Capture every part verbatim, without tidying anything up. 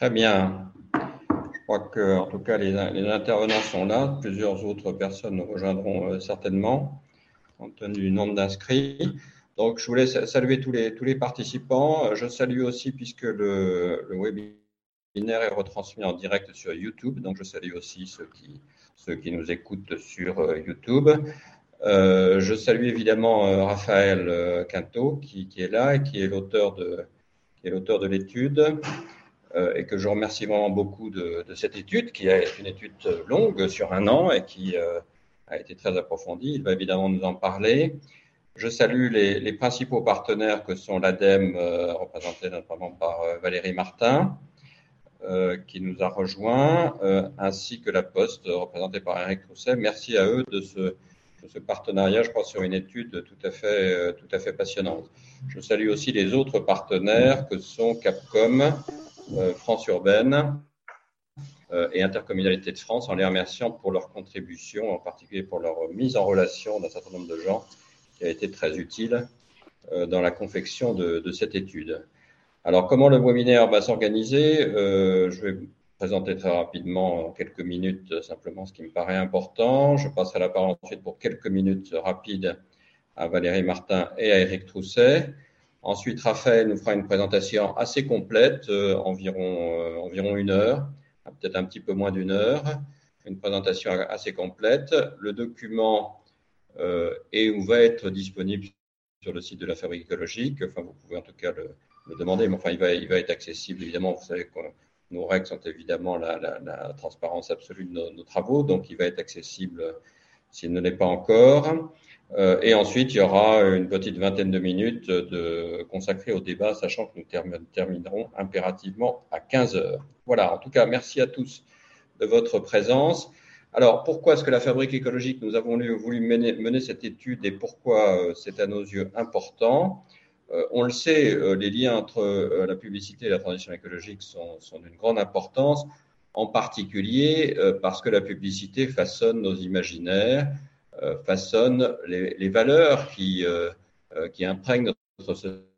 Très bien. Je crois que, en tout cas, les, les intervenants sont là. Plusieurs autres personnes nous rejoindront euh, certainement, compte tenu du nombre d'inscrits. Donc, je voulais saluer tous les, tous les participants. Je salue aussi, puisque le, le webinaire est retransmis en direct sur YouTube. Donc, je salue aussi ceux qui, ceux qui nous écoutent sur euh, YouTube. Euh, je salue évidemment euh, Raphaël euh, Quinto, qui, qui est là et qui est l'auteur de, qui est l'auteur de l'étude. Euh, et que je remercie vraiment beaucoup de, de cette étude, qui est une étude longue sur un an et qui euh, a été très approfondie. Il va évidemment nous en parler. Je salue les, les principaux partenaires que sont l'ADEME, euh, représenté notamment par euh, Valérie Martin, euh, qui nous a rejoints, euh, ainsi que la Poste, représentée par Eric Trousset. Merci à eux de ce, de ce partenariat, je crois, sur une étude tout à fait, euh, tout à fait passionnante. Je salue aussi les autres partenaires que sont Capcom, Euh, France Urbaine euh, et Intercommunalité de France, en les remerciant pour leur contribution, en particulier pour leur mise en relation d'un certain nombre de gens, qui a été très utile euh, dans la confection de, de cette étude. Alors, comment le webinaire va s'organiser? euh, Je vais vous présenter très rapidement, en quelques minutes, simplement ce qui me paraît important. Je passerai la parole ensuite pour quelques minutes rapides à Valérie Martin et à Eric Trousset. Ensuite, Raphaël nous fera une présentation assez complète, euh, environ, euh, environ une heure, peut-être un petit peu moins d'une heure, une présentation assez complète. Le document euh, est ou va être disponible sur le site de la Fabrique écologique. Enfin, vous pouvez en tout cas le, le demander, mais enfin, il va, il va être accessible, évidemment. Vous savez que nos règles sont évidemment la, la, la transparence absolue de nos, nos travaux, donc il va être accessible s'il ne l'est pas encore. Euh, et ensuite, il y aura une petite vingtaine de minutes de, consacrées au débat, sachant que nous term- terminerons impérativement à quinze heures. Voilà, en tout cas, merci à tous de votre présence. Alors, pourquoi est-ce que la Fabrique écologique, nous avons voulu mener, mener cette étude et pourquoi euh, c'est à nos yeux important? euh, On le sait, euh, les liens entre euh, la publicité et la transition écologique sont, sont d'une grande importance, en particulier euh, parce que la publicité façonne nos imaginaires, Euh, façonne les, les valeurs qui, euh, euh, qui imprègnent notre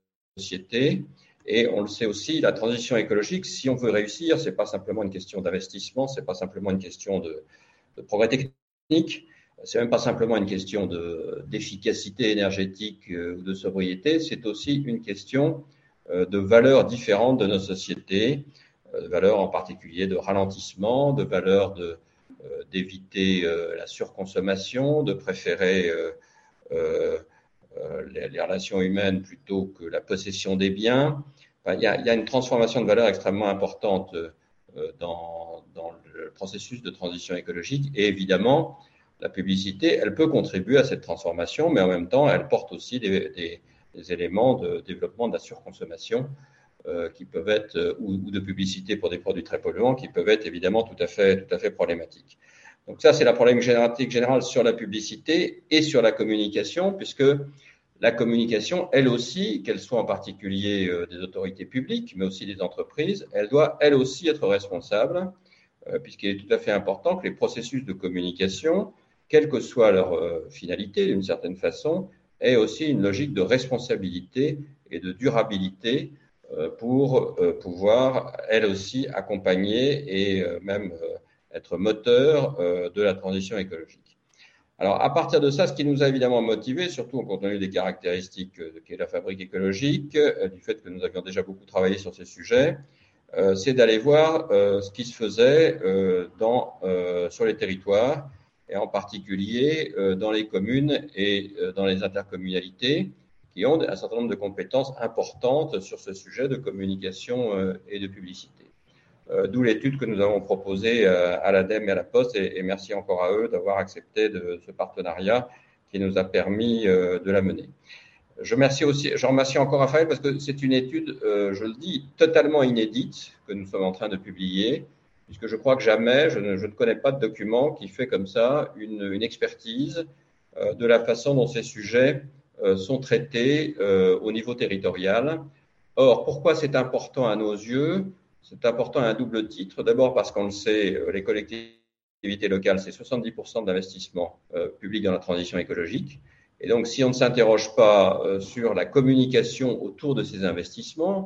société. Et on le sait aussi, la transition écologique, si on veut réussir, c'est pas simplement une question d'investissement, c'est pas simplement une question de, de progrès technique, c'est même pas simplement une question de, d'efficacité énergétique euh, ou de sobriété, c'est aussi une question euh, de valeurs différentes de nos sociétés, euh, de valeurs en particulier de ralentissement, de valeurs de Euh, d'éviter euh, la surconsommation, de préférer euh, euh, les, les relations humaines plutôt que la possession des biens. Enfin, il y a, il y a une transformation de valeur extrêmement importante euh, dans, dans le processus de transition écologique. Et évidemment, la publicité, elle peut contribuer à cette transformation, mais en même temps, elle porte aussi des, des, des éléments de développement de la surconsommation Euh, qui peuvent être, euh, ou, ou de publicité pour des produits très polluants, qui peuvent être évidemment tout à fait, tout à fait problématiques. Donc ça, c'est la problématique générale sur la publicité et sur la communication, puisque la communication, elle aussi, qu'elle soit en particulier euh, des autorités publiques, mais aussi des entreprises, elle doit, elle aussi, être responsable, euh, puisqu'il est tout à fait important que les processus de communication, quelle que soit leur euh, finalité, d'une certaine façon, aient aussi une logique de responsabilité et de durabilité pour pouvoir, elle aussi, accompagner et même être moteur de la transition écologique. Alors, à partir de ça, ce qui nous a évidemment motivés, surtout compte tenu des caractéristiques qu'est la Fabrique écologique, du fait que nous avions déjà beaucoup travaillé sur ces sujets, c'est d'aller voir ce qui se faisait dans, sur les territoires, et en particulier dans les communes et dans les intercommunalités, qui ont un certain nombre de compétences importantes sur ce sujet de communication et de publicité. Euh, d'où l'étude que nous avons proposée à l'ADEME et à la Poste, et, et merci encore à eux d'avoir accepté de ce partenariat qui nous a permis euh, de la mener. Je remercie aussi, je remercie encore Raphaël parce que c'est une étude, euh, je le dis, totalement inédite que nous sommes en train de publier, puisque je crois que jamais, je ne, je ne connais pas de document qui fait comme ça une, une expertise euh, de la façon dont ces sujets euh, sont traités euh, au niveau territorial. Or, pourquoi c'est important à nos yeux? C'est important à un double titre. D'abord parce qu'on le sait, les collectivités locales, c'est soixante-dix pour cent de l'investissement euh, public dans la transition écologique. Et donc, si on ne s'interroge pas euh, sur la communication autour de ces investissements,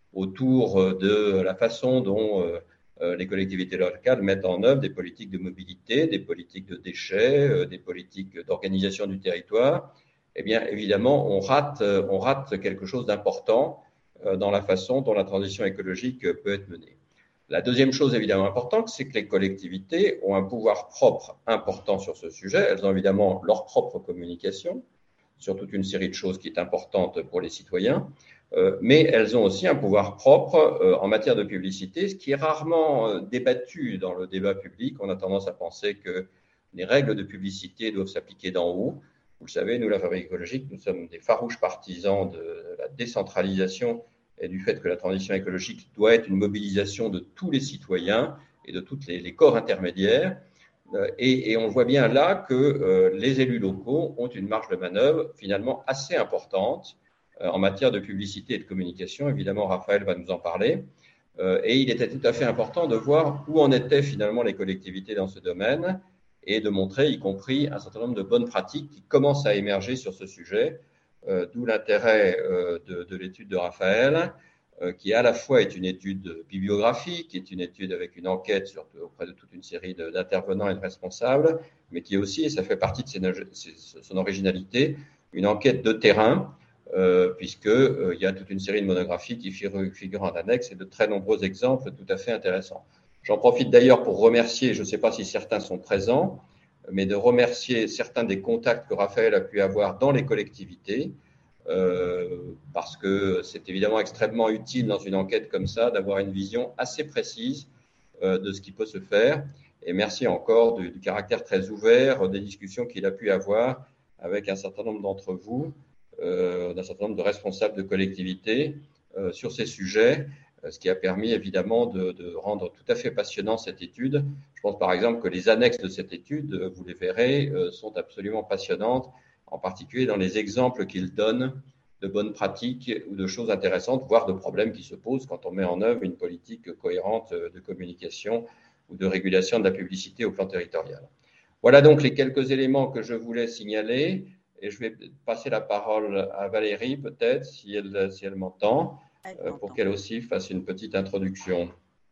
autour de la façon dont euh, les collectivités locales mettent en œuvre des politiques de mobilité, des politiques de déchets, euh, des politiques d'organisation du territoire, eh bien, évidemment, on rate, on rate quelque chose d'important euh, dans la façon dont la transition écologique peut être menée. La deuxième chose évidemment importante, c'est que les collectivités ont un pouvoir propre important sur ce sujet. Elles ont évidemment leur propre communication sur toute une série de choses qui est importante pour les citoyens, euh, mais elles ont aussi un pouvoir propre euh, en matière de publicité, ce qui est rarement euh, débattu dans le débat public. On a tendance à penser que les règles de publicité doivent s'appliquer d'en haut. Vous le savez, nous, la Fabrique écologique, nous sommes des farouches partisans de la décentralisation et du fait que la transition écologique doit être une mobilisation de tous les citoyens et de tous les, les corps intermédiaires. Et, et on voit bien là que euh, les élus locaux ont une marge de manœuvre finalement assez importante euh, en matière de publicité et de communication. Évidemment, Raphaël va nous en parler. Euh, et il était tout à fait important de voir où en étaient finalement les collectivités dans ce domaine et de montrer, y compris, un certain nombre de bonnes pratiques qui commencent à émerger sur ce sujet. Euh, d'où l'intérêt euh, de, de l'étude de Raphaël, euh, qui à la fois est une étude bibliographique, qui est une étude avec une enquête sur, auprès de toute une série de, d'intervenants et de responsables, mais qui est aussi, et ça fait partie de ses, ses, son originalité, une enquête de terrain, euh, puisqu'il euh, y a toute une série de monographies qui figurent en annexe et de très nombreux exemples tout à fait intéressants. J'en profite d'ailleurs pour remercier, je ne sais pas si certains sont présents, mais de remercier certains des contacts que Raphaël a pu avoir dans les collectivités, euh, parce que c'est évidemment extrêmement utile dans une enquête comme ça d'avoir une vision assez précise euh, de ce qui peut se faire. Et merci encore du, du caractère très ouvert des discussions qu'il a pu avoir avec un certain nombre d'entre vous, euh, d'un certain nombre de responsables de collectivités euh, sur ces sujets, ce qui a permis évidemment de, de rendre tout à fait passionnant cette étude. Je pense par exemple que les annexes de cette étude, vous les verrez, sont absolument passionnantes, en particulier dans les exemples qu'ils donnent de bonnes pratiques ou de choses intéressantes, voire de problèmes qui se posent quand on met en œuvre une politique cohérente de communication ou de régulation de la publicité au plan territorial. Voilà donc les quelques éléments que je voulais signaler, et je vais passer la parole à Valérie peut-être, si elle, si elle m'entend. Euh, pour qu'elle aussi fasse une petite introduction.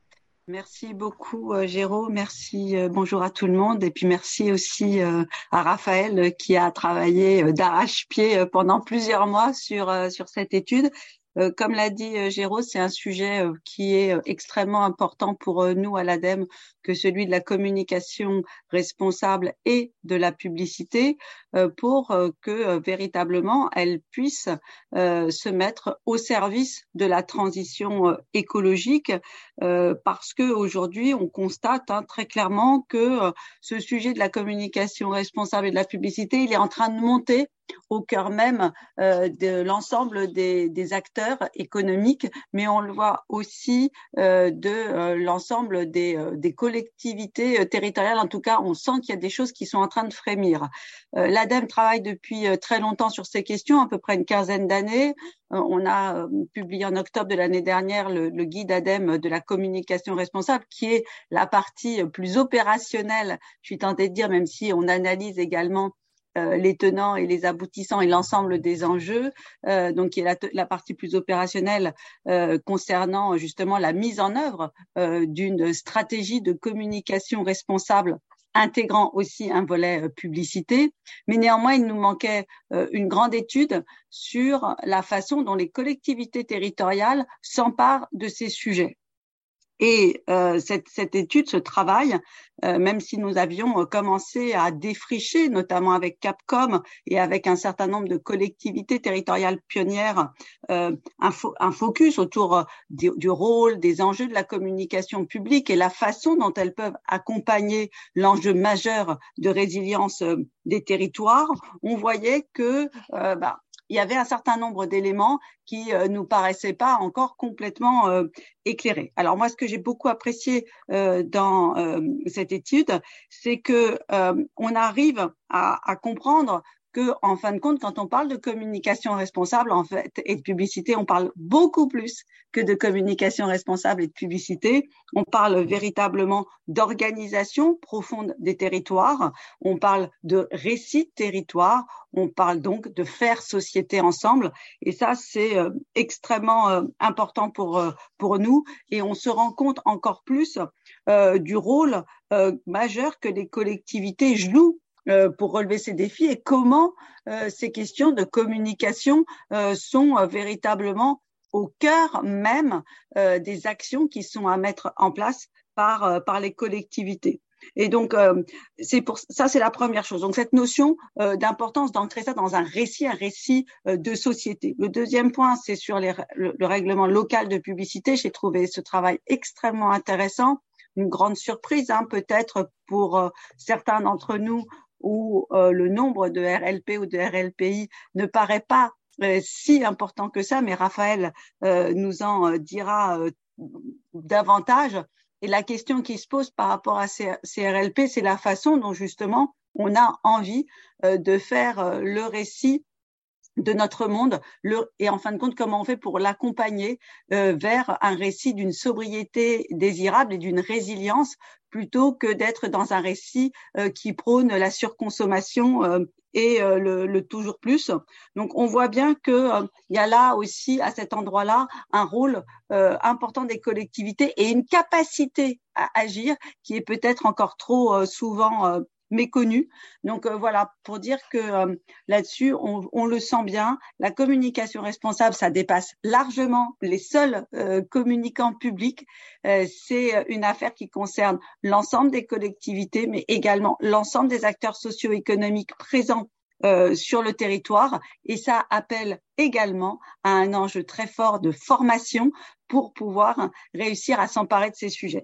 Merci beaucoup, euh, Géraud. Merci, euh, bonjour à tout le monde. Et puis merci aussi euh, à Raphaël euh, qui a travaillé euh, d'arrache-pied euh, pendant plusieurs mois sur, euh, sur cette étude. Euh, comme l'a dit euh, Géraud, c'est un sujet euh, qui est euh, extrêmement important pour euh, nous à l'ADEME, que celui de la communication responsable et de la publicité, euh, pour euh, que euh, véritablement elle puisse euh, se mettre au service de la transition euh, écologique, euh, parce que aujourd'hui on constate hein, très clairement que euh, ce sujet de la communication responsable et de la publicité, il est en train de monter au cœur même euh, de l'ensemble des, des acteurs économiques, mais on le voit aussi euh, de euh, l'ensemble des, euh, des collectivités euh, territoriales. En tout cas, on sent qu'il y a des choses qui sont en train de frémir. Euh, L'ADEME travaille depuis euh, très longtemps sur ces questions, à peu près une quinzaine d'années. Euh, on a euh, publié en octobre de l'année dernière le, le guide ADEME de la communication responsable, qui est la partie plus opérationnelle, je suis tentée de dire, même si on analyse également Euh, les tenants et les aboutissants et l'ensemble des enjeux, euh, donc qui est la, la partie plus opérationnelle euh, concernant justement la mise en œuvre euh, d'une stratégie de communication responsable intégrant aussi un volet euh, publicité. Mais néanmoins, il nous manquait euh, une grande étude sur la façon dont les collectivités territoriales s'emparent de ces sujets. Et euh, cette, cette étude, ce travail, euh, même si nous avions commencé à défricher, notamment avec Capcom et avec un certain nombre de collectivités territoriales pionnières, euh, un, fo- un focus autour du, du rôle, des enjeux de la communication publique et la façon dont elles peuvent accompagner l'enjeu majeur de résilience des territoires, on voyait que euh, bah, il y avait un certain nombre d'éléments qui euh, nous paraissaient pas encore complètement euh, éclairés. Alors moi, ce que j'ai beaucoup apprécié euh, dans euh, cette étude, c'est que euh, on arrive à, à comprendre que, en fin de compte, quand on parle de communication responsable, en fait, et de publicité, on parle beaucoup plus que de communication responsable et de publicité. On parle véritablement d'organisation profonde des territoires. On parle de récit de territoire. On parle donc de faire société ensemble. Et ça, c'est euh, extrêmement euh, important pour, euh, pour nous. Et on se rend compte encore plus euh, du rôle euh, majeur que les collectivités jouent pour relever ces défis et comment euh, ces questions de communication euh, sont euh, véritablement au cœur même euh, des actions qui sont à mettre en place par, euh, par les collectivités. Et donc, euh, c'est pour ça, c'est la première chose. Donc, cette notion euh, d'importance d'ancrer ça dans un récit, un récit euh, de société. Le deuxième point, c'est sur les, le, le règlement local de publicité. J'ai trouvé ce travail extrêmement intéressant. Une grande surprise, hein, peut-être pour euh, certains d'entre nous, où euh, le nombre de R L P ou de R L P I ne paraît pas euh, si important que ça, mais Raphaël euh, nous en euh, dira euh, davantage. Et la question qui se pose par rapport à ces, ces R L P, c'est la façon dont justement on a envie euh, de faire euh, le récit de notre monde le, et en fin de compte comment on fait pour l'accompagner euh, vers un récit d'une sobriété désirable et d'une résilience plutôt que d'être dans un récit euh, qui prône la surconsommation euh, et euh, le, le toujours plus. Donc on voit bien que euh, il y a là aussi à cet endroit-là un rôle euh, important des collectivités et une capacité à agir qui est peut-être encore trop euh, souvent euh, méconnue. Donc euh, voilà, pour dire que euh, là-dessus, on, on le sent bien, la communication responsable, ça dépasse largement les seuls euh, communicants publics. Euh, c'est une affaire qui concerne l'ensemble des collectivités, mais également l'ensemble des acteurs socio-économiques présents euh, sur le territoire. Et ça appelle également à un enjeu très fort de formation pour pouvoir réussir à s'emparer de ces sujets.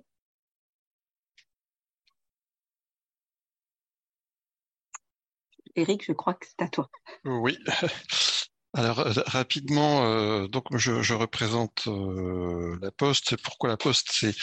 Éric, je crois que c'est à toi. Oui. Alors rapidement, euh, donc je, je représente euh, la Poste. Pourquoi la Poste? C'est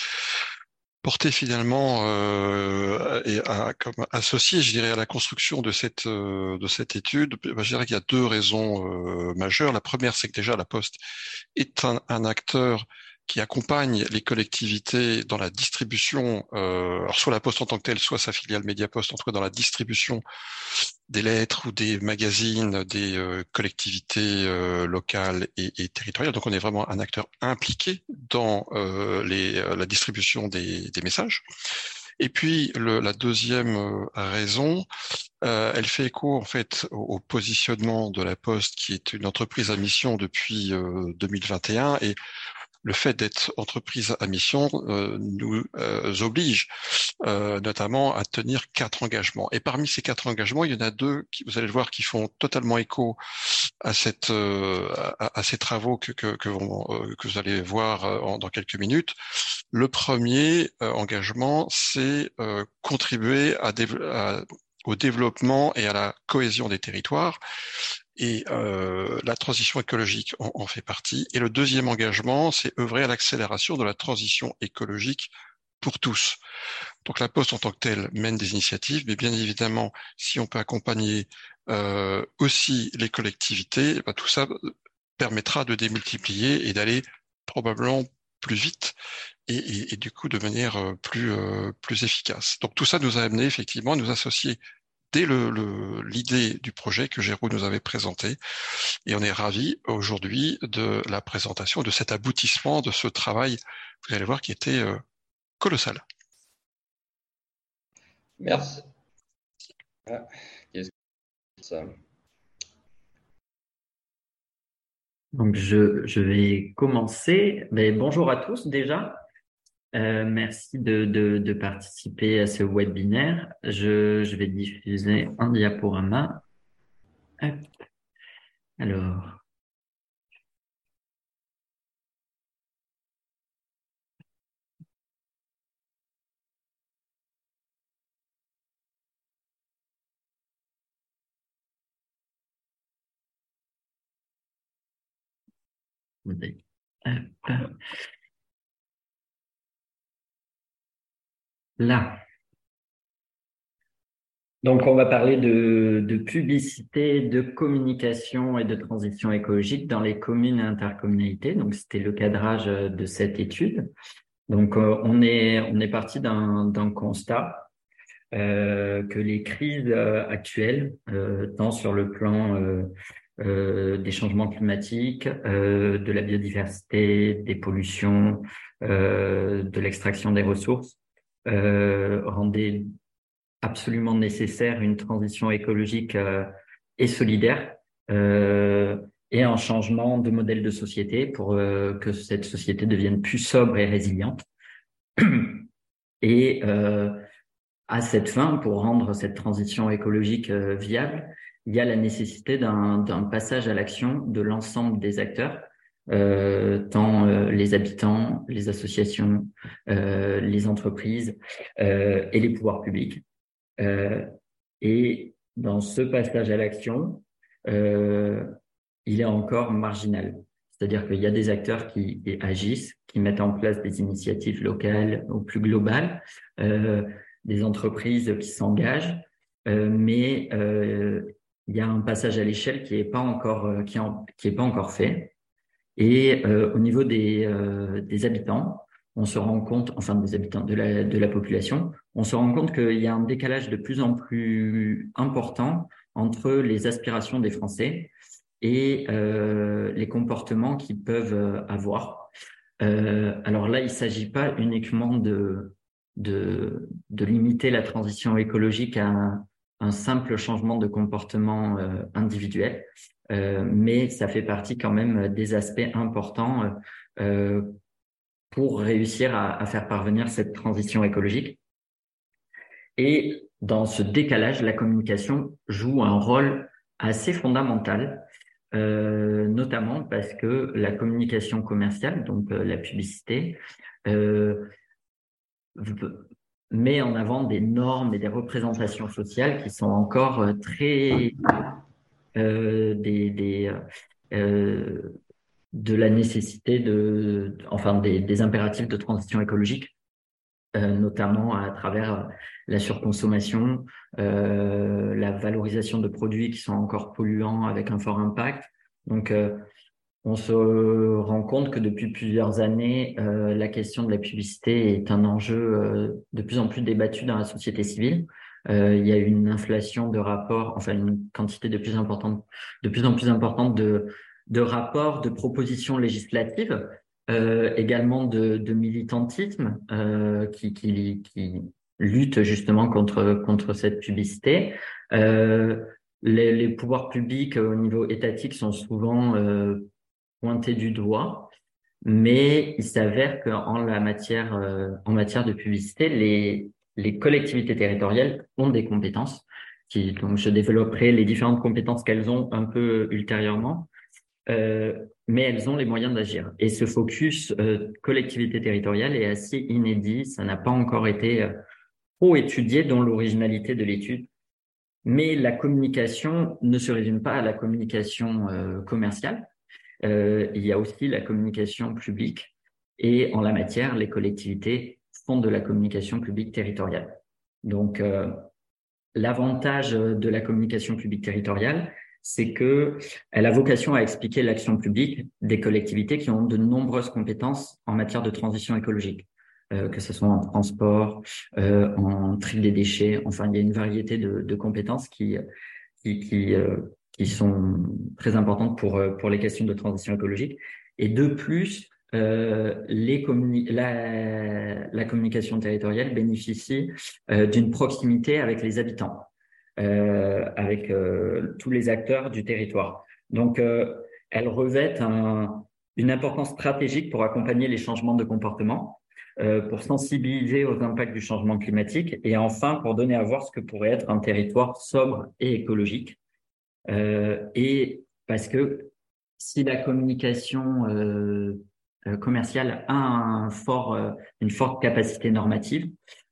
porté finalement euh, et à, comme associé, je dirais, à la construction de cette euh, de cette étude. Je dirais qu'il y a deux raisons euh, majeures. La première, c'est que déjà la Poste est un, un acteur qui accompagne les collectivités dans la distribution, euh, alors soit la Poste en tant que telle, soit sa filiale Mediapost, en tout cas dans la distribution des lettres ou des magazines des euh, collectivités euh, locales et, et territoriales. Donc on est vraiment un acteur impliqué dans euh, les, euh, la distribution des, des messages. Et puis le, la deuxième euh, raison, euh, elle fait écho en fait au, au positionnement de la Poste, qui est une entreprise à mission depuis euh, deux mille vingt et un, et le fait d'être entreprise à mission euh, nous euh, oblige euh, notamment à tenir quatre engagements. Et parmi ces quatre engagements, il y en a deux qui, vous allez le voir, qui font totalement écho à cette euh, à, à ces travaux que que que, vont, euh, que vous allez voir euh, en, dans quelques minutes. Le premier euh, engagement, c'est euh, contribuer à, à au développement et à la cohésion des territoires. Et euh, la transition écologique en, en fait partie. Et le deuxième engagement, c'est œuvrer à l'accélération de la transition écologique pour tous. Donc la Poste en tant que telle mène des initiatives, mais bien évidemment, si on peut accompagner euh, aussi les collectivités, ben, tout ça permettra de démultiplier et d'aller probablement plus vite et, et, et du coup de manière plus euh, plus efficace. Donc tout ça nous a amené effectivement à nous associer dès le, le, l'idée du projet que Géraud nous avait présenté. Et on est ravis aujourd'hui de la présentation, de cet aboutissement, de ce travail, vous allez voir, qui était euh, colossal. Merci. Ah, qu'est-ce que ça? Donc, je, je vais commencer. Mais bonjour à tous déjà. Euh, merci de, de, de participer à ce webinaire. Je, je vais diffuser un diaporama. Hop. Alors, hop. Là. Donc, on va parler de, de publicité, de communication et de transition écologique dans les communes et intercommunalités. Donc, c'était le cadrage de cette étude. Donc, euh, on est, on est parti d'un, d'un constat euh, que les crises euh, actuelles, euh, tant sur le plan euh, euh, des changements climatiques, euh, de la biodiversité, des pollutions, euh, de l'extraction des ressources, euh, rendaient absolument nécessaire une transition écologique euh, et solidaire euh, et un changement de modèle de société pour euh, que cette société devienne plus sobre et résiliente. Et euh, à cette fin, pour rendre cette transition écologique euh, viable, il y a la nécessité d'un d'un passage à l'action de l'ensemble des acteurs, euh, tant euh, les habitants, les associations, euh, les entreprises euh, et les pouvoirs publics. Euh, et dans ce passage à l'action, euh, il est encore marginal. C'est-à-dire qu'il y a des acteurs qui, qui agissent, qui mettent en place des initiatives locales ou plus globales, euh, des entreprises qui s'engagent, euh, mais euh, il y a un passage à l'échelle qui est pas encore euh, qui, en, qui est pas encore fait. Et euh, au niveau des, euh, des habitants, on se rend compte, enfin des habitants de la, de la population, on se rend compte qu'il y a un décalage de plus en plus important entre les aspirations des Français et euh, les comportements qu'ils peuvent avoir. Euh, alors là, il ne s'agit pas uniquement de, de, de limiter la transition écologique à un, un simple changement de comportement euh, individuel, euh, mais ça fait partie quand même des aspects importants euh, pour réussir à, à faire parvenir cette transition écologique. Et dans ce décalage, la communication joue un rôle assez fondamental, euh, notamment parce que la communication commerciale, donc euh, la publicité, euh, met en avant des normes et des représentations sociales qui sont encore euh, très euh, des, des euh, de la nécessité de, enfin des, des impératifs de transition écologique, euh, notamment à travers la surconsommation, euh, la valorisation de produits qui sont encore polluants avec un fort impact. Donc, euh, on se rend compte que depuis plusieurs années, euh, la question de la publicité est un enjeu euh, de plus en plus débattu dans la société civile. Euh, il y a une inflation de rapports, enfin une quantité de plus importante, de plus en plus importante de, de rapports, de propositions législatives, euh, également de, de militantisme euh, qui, qui, qui lutte justement contre, contre cette publicité. Euh, les, les pouvoirs publics au niveau étatique sont souvent euh, pointé du doigt, mais il s'avère qu'en la matière, euh, en matière de publicité, les, les collectivités territoriales ont des compétences. Qui, donc, je développerai les différentes compétences qu'elles ont un peu ultérieurement, euh, mais elles ont les moyens d'agir. Et ce focus euh, collectivité territoriale est assez inédit. Ça n'a pas encore été euh, trop étudié dans l'originalité de l'étude. Mais la communication ne se résume pas à la communication euh, commerciale. Euh, il y a aussi la communication publique et en la matière, les collectivités font de la communication publique territoriale. Donc, euh, l'avantage de la communication publique territoriale, c'est que elle a vocation à expliquer l'action publique des collectivités qui ont de nombreuses compétences en matière de transition écologique, euh, que ce soit en transport, euh, en tri des déchets. Enfin, il y a une variété de, de compétences qui qui, qui, euh, qui sont très importantes pour, pour les questions de transition écologique. Et de plus, euh, les communi- la, la communication territoriale bénéficie euh, d'une proximité avec les habitants, euh, avec euh, tous les acteurs du territoire. Donc, euh, elle revêt un, une importance stratégique pour accompagner les changements de comportement, euh, pour sensibiliser aux impacts du changement climatique et enfin pour donner à voir ce que pourrait être un territoire sobre et écologique. Euh, et parce que si la communication euh, euh, commerciale a un fort, euh, une forte capacité normative,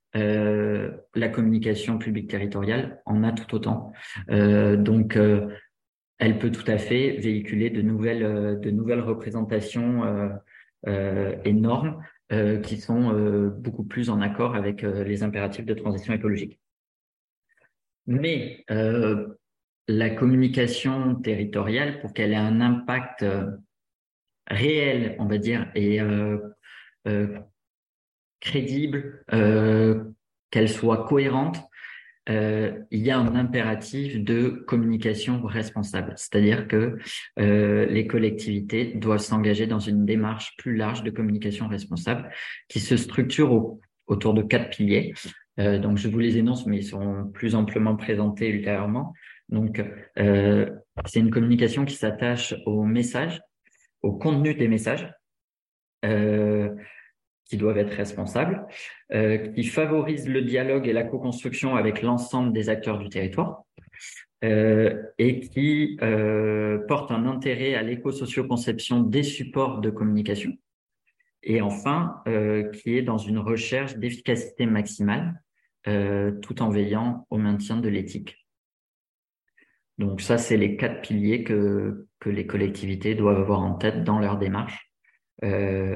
euh, la communication publique territoriale en a tout autant. Euh, donc, euh, elle peut tout à fait véhiculer de nouvelles, euh, de nouvelles représentations euh, euh, et normes euh, qui sont euh, beaucoup plus en accord avec euh, les impératifs de transition écologique. Mais euh, la communication territoriale, pour qu'elle ait un impact euh, réel, on va dire, et euh, euh, crédible, euh, qu'elle soit cohérente, euh, il y a un impératif de communication responsable. C'est-à-dire que euh, les collectivités doivent s'engager dans une démarche plus large de communication responsable qui se structure au, autour de quatre piliers. Euh, donc, je vous les énonce, mais ils seront plus amplement présentés ultérieurement. Donc, euh, c'est une communication qui s'attache au message, au contenu des messages, euh, qui doivent être responsables, euh, qui favorise le dialogue et la co-construction avec l'ensemble des acteurs du territoire, euh, et qui euh, porte un intérêt à l'éco-socio-conception des supports de communication, et enfin, euh, qui est dans une recherche d'efficacité maximale, euh, tout en veillant au maintien de l'éthique. Donc ça, c'est les quatre piliers que, que les collectivités doivent avoir en tête dans leur démarche. Euh,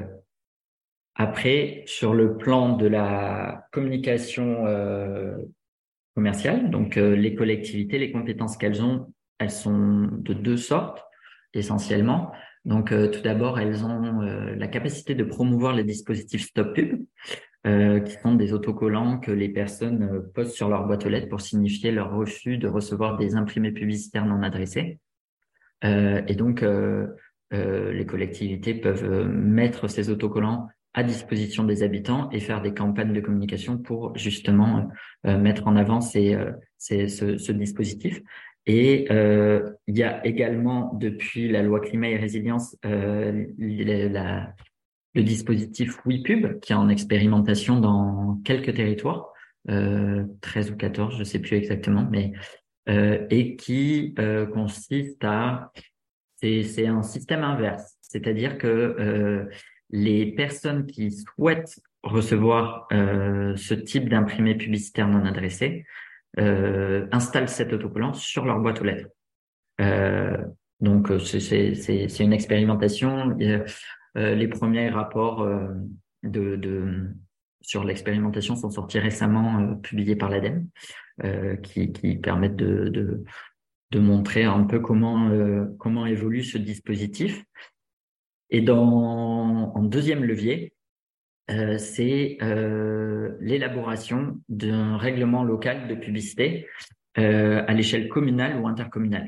Après, sur le plan de la communication euh, commerciale, donc euh, les collectivités, les compétences qu'elles ont, elles sont de deux sortes essentiellement. Donc euh, tout d'abord, elles ont euh, la capacité de promouvoir les dispositifs Stop Pub, euh, qui sont des autocollants que les personnes euh, posent sur leur boîte aux lettres pour signifier leur refus de recevoir des imprimés publicitaires non adressés. Euh, et donc, euh, euh, les collectivités peuvent euh, mettre ces autocollants à disposition des habitants et faire des campagnes de communication pour justement euh, mettre en avant ces, euh, ces, ce, ce dispositif. Et euh, il y a également, depuis la loi climat et résilience, euh, la, la, le dispositif WePub, qui est en expérimentation dans quelques territoires, euh, treize ou quatorze, je ne sais plus exactement, mais euh, et qui euh, consiste à c'est, c'est un système inverse, c'est-à-dire que euh, les personnes qui souhaitent recevoir euh, ce type d'imprimé publicitaire non adressé euh, installent cet autocollant sur leur boîte aux lettres. Euh, donc c'est, c'est, c'est, c'est une expérimentation. Euh, les premiers rapports euh, de, de sur l'expérimentation sont sortis récemment, euh, publiés par l'ADEME, euh, qui, qui permettent de, de de montrer un peu comment euh, comment évolue ce dispositif. Et dans en deuxième levier, euh, c'est euh, l'élaboration d'un règlement local de publicité euh, à l'échelle communale ou intercommunale,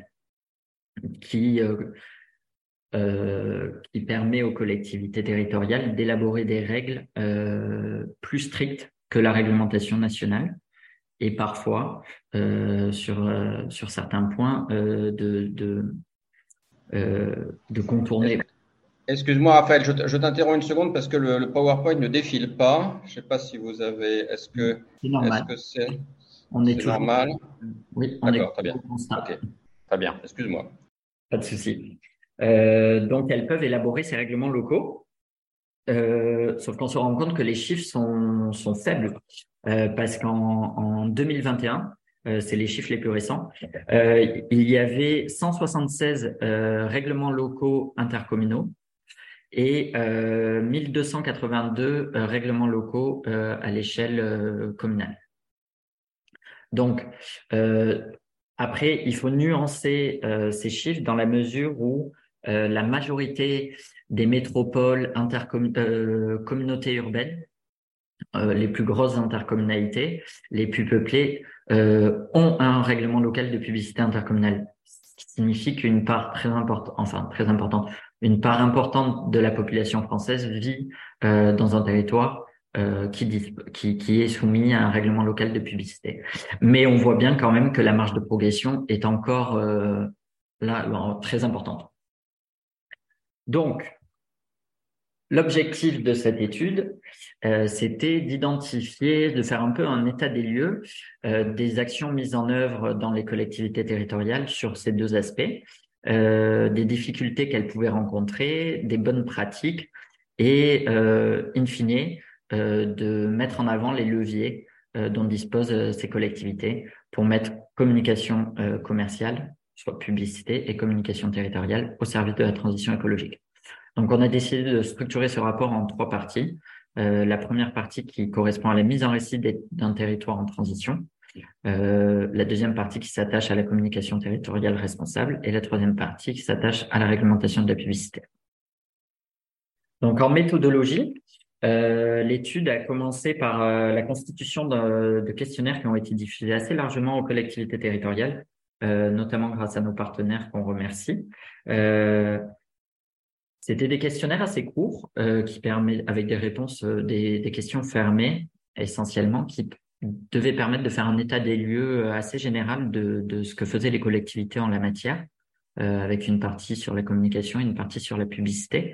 qui euh, euh, qui permet aux collectivités territoriales d'élaborer des règles euh, plus strictes que la réglementation nationale, et parfois, euh, sur, euh, sur certains points, euh, de, de, euh, de contourner. Excuse-moi, Raphaël, je, je t'interromps une seconde parce que le, le PowerPoint ne défile pas. Je ne sais pas si vous avez. Est-ce que C'est normal. est-ce que c'est On est c'est toujours... normal? Oui, on D'accord, est très bien. Ok, très bien. Excuse-moi. Pas de souci. Euh, donc, elles peuvent élaborer ces règlements locaux, euh, sauf qu'on se rend compte que les chiffres sont, sont faibles, euh, parce qu'en en deux mille vingt et un, euh, c'est les chiffres les plus récents, euh, il y avait cent soixante-seize euh, règlements locaux intercommunaux et euh, mille deux cent quatre-vingt-deux euh, règlements locaux euh, à l'échelle euh, communale. Donc, euh, après, il faut nuancer euh, ces chiffres dans la mesure où euh, la majorité des métropoles, intercom- euh, communautés urbaines, euh, les plus grosses intercommunalités, les plus peuplées, euh, ont un règlement local de publicité intercommunale, ce qui signifie qu'une part très importante, enfin très importante, une part importante de la population française vit euh, dans un territoire euh, qui, dit, qui, qui est soumis à un règlement local de publicité. Mais on voit bien quand même que la marge de progression est encore euh, là très importante. Donc, l'objectif de cette étude, euh, c'était d'identifier, de faire un peu un état des lieux euh, des actions mises en œuvre dans les collectivités territoriales sur ces deux aspects, euh, des difficultés qu'elles pouvaient rencontrer, des bonnes pratiques et, euh, in fine, euh, de mettre en avant les leviers euh, dont disposent euh, ces collectivités pour mettre communication euh, commerciale, soit publicité, et communication territoriale au service de la transition écologique. Donc, on a décidé de structurer ce rapport en trois parties. Euh, la première partie qui correspond à la mise en récit d'un territoire en transition. euh, la deuxième partie qui s'attache à la communication territoriale responsable et la troisième partie qui s'attache à la réglementation de la publicité. Donc, en méthodologie, euh, l'étude a commencé par euh, la constitution de, de questionnaires qui ont été diffusés assez largement aux collectivités territoriales, euh, notamment grâce à nos partenaires qu'on remercie. Euh, C'était des questionnaires assez courts euh, qui permettent, avec des réponses, euh, des, des questions fermées essentiellement, qui devaient permettre de faire un état des lieux assez général de, de ce que faisaient les collectivités en la matière, euh, avec une partie sur la communication et une partie sur la publicité.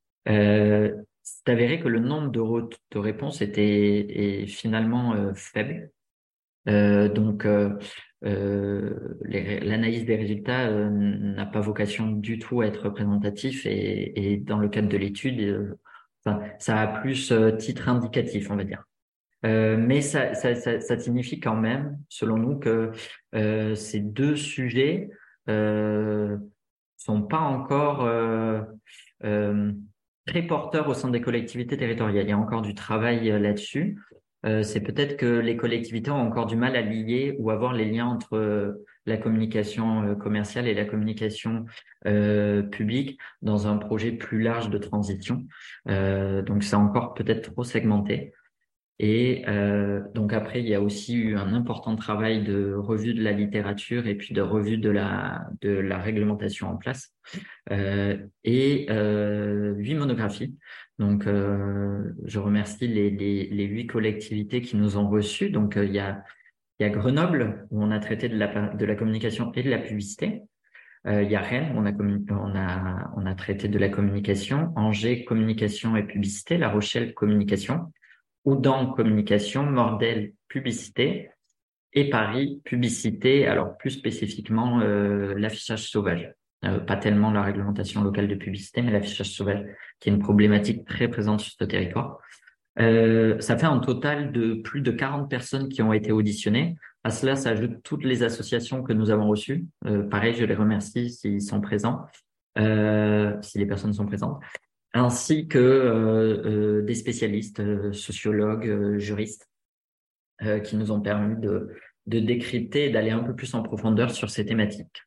Euh, c'est avéré que le nombre de, re- de réponses était est finalement euh, faible. Euh, donc, euh, euh, les- l'analyse des résultats euh, n'a pas vocation du tout à être représentatif et, et dans le cadre de l'étude, euh, enfin, ça a plus euh, titre indicatif, on va dire. Euh, mais ça, ça, ça, ça signifie quand même, selon nous, que euh, ces deux sujets euh, sont pas encore euh, euh, très porteurs au sein des collectivités territoriales. Il y a encore du travail euh, là-dessus. Euh, c'est peut-être que les collectivités ont encore du mal à lier ou à voir les liens entre euh, la communication euh, commerciale et la communication euh, publique dans un projet plus large de transition. Euh, donc, c'est encore peut-être trop segmenté. Et euh, donc après, il y a aussi eu un important travail de revue de la littérature et puis de revue de la de la réglementation en place euh, et euh, huit monographies. Donc, euh, je remercie les, les les huit collectivités qui nous ont reçus. Donc, euh, il y a il y a Grenoble où on a traité de la de la communication et de la publicité. Euh, il y a Rennes, on a, commun- on a, on a traité de la communication, Angers, communication et publicité, La Rochelle, communication, Oudan, communication, Mordel, publicité, et Paris, publicité, alors plus spécifiquement euh, l'affichage sauvage. Euh, pas tellement la réglementation locale de publicité, mais l'affichage sauvage, qui est une problématique très présente sur ce territoire. Euh, ça fait un total de plus de quarante personnes qui ont été auditionnées. À cela s'ajoutent toutes les associations que nous avons reçues. Euh, pareil, je les remercie s'ils sont présents, euh, si les personnes sont présentes, ainsi que euh, euh, des spécialistes, euh, sociologues, euh, juristes, euh, qui nous ont permis de, de décrypter et d'aller un peu plus en profondeur sur ces thématiques.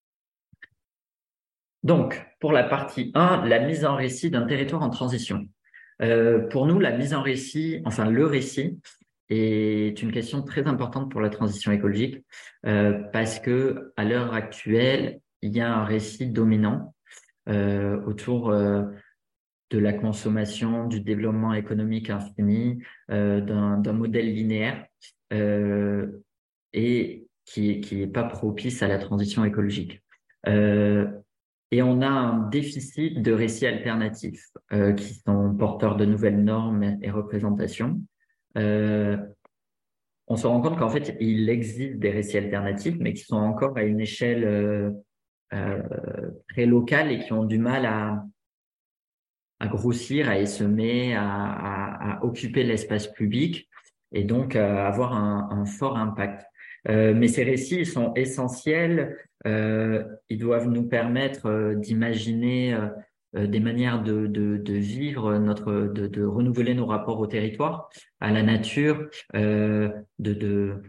Donc, pour la partie un, la mise en récit d'un territoire en transition. Euh, pour nous, la mise en récit, enfin le récit, est une question très importante pour la transition écologique euh, parce que à l'heure actuelle, il y a un récit dominant euh, autour euh, de la consommation, du développement économique infini, euh, d'un, d'un modèle linéaire euh, et qui est, qui est pas propice à la transition écologique. Euh, et on a un déficit de récits alternatifs euh, qui sont porteurs de nouvelles normes et représentations. Euh, on se rend compte qu'en fait, il existe des récits alternatifs, mais qui sont encore à une échelle euh, euh, très locale et qui ont du mal à, à grossir, à essaimer, à, à, à occuper l'espace public et donc à avoir un, un fort impact. Euh, mais ces récits ils sont essentiels. Euh, ils doivent nous permettre euh, d'imaginer euh, des manières de, de, de vivre notre, de, de renouveler nos rapports au territoire, à la nature. Euh, de, de,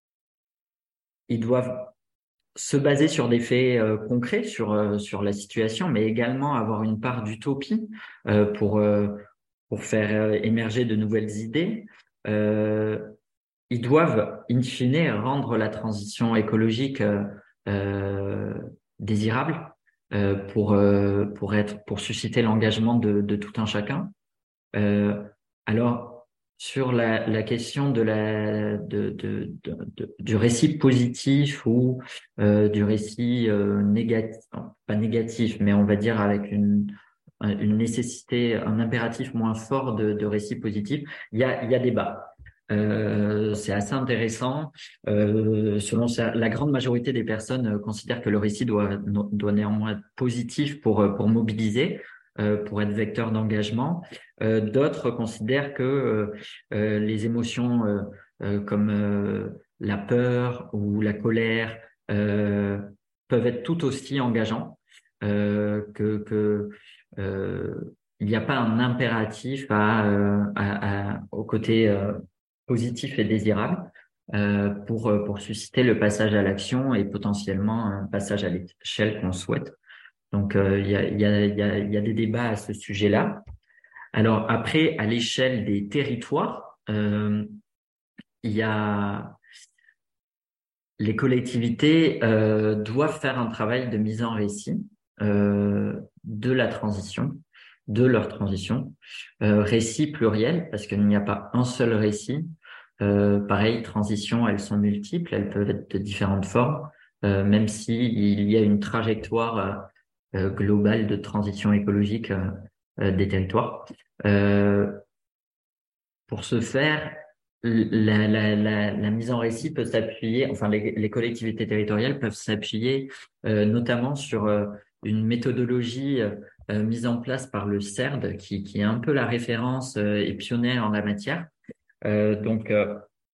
ils doivent se baser sur des faits euh, concrets sur euh, sur la situation, mais également avoir une part d'utopie euh, pour euh, pour faire euh, émerger de nouvelles idées. Euh, ils doivent, in fine, rendre la transition écologique euh, euh, désirable euh, pour euh, pour être pour susciter l'engagement de de tout un chacun. Euh, alors, sur la, la question de la, de, de, de, de- du récit positif ou euh, du récit euh, négatif, pas négatif, mais on va dire avec une, une nécessité, un impératif moins fort de, de récit positif, il y a, il y a débat. Euh, c'est assez intéressant. Euh, selon ça, la grande majorité des personnes euh, considèrent que le récit doit, doit néanmoins être positif pour, euh, pour mobiliser, euh, pour être vecteur d'engagement. Euh, d'autres considèrent que euh, euh, les émotions euh, euh, comme euh, la peur ou la colère euh, peuvent être tout aussi engageants, euh, que, que euh, il n'y a pas un impératif à, euh, à, à, au côté euh, positif et désirable. euh, pour pour susciter le passage à l'action et potentiellement un passage à l'échelle qu'on souhaite. Donc euh, il y a il y a il y a il y a des débats à ce sujet-là. Alors après, à l'échelle des territoires, euh, il y a les collectivités euh, doivent faire un travail de mise en récit euh, de la transition, de leur transition, euh, récit pluriel parce qu'il n'y a pas un seul récit. Euh, pareil, transitions, elles sont multiples, elles peuvent être de différentes formes, euh, même si il y a une trajectoire euh, globale de transition écologique euh, euh, des territoires. Euh, pour ce faire, la, la, la, la mise en récit peut s'appuyer, enfin les, les collectivités territoriales peuvent s'appuyer euh, notamment sur euh, une méthodologie euh, mise en place par le C E R D, qui, qui est un peu la référence euh, et pionnière en la matière. Euh, donc, euh,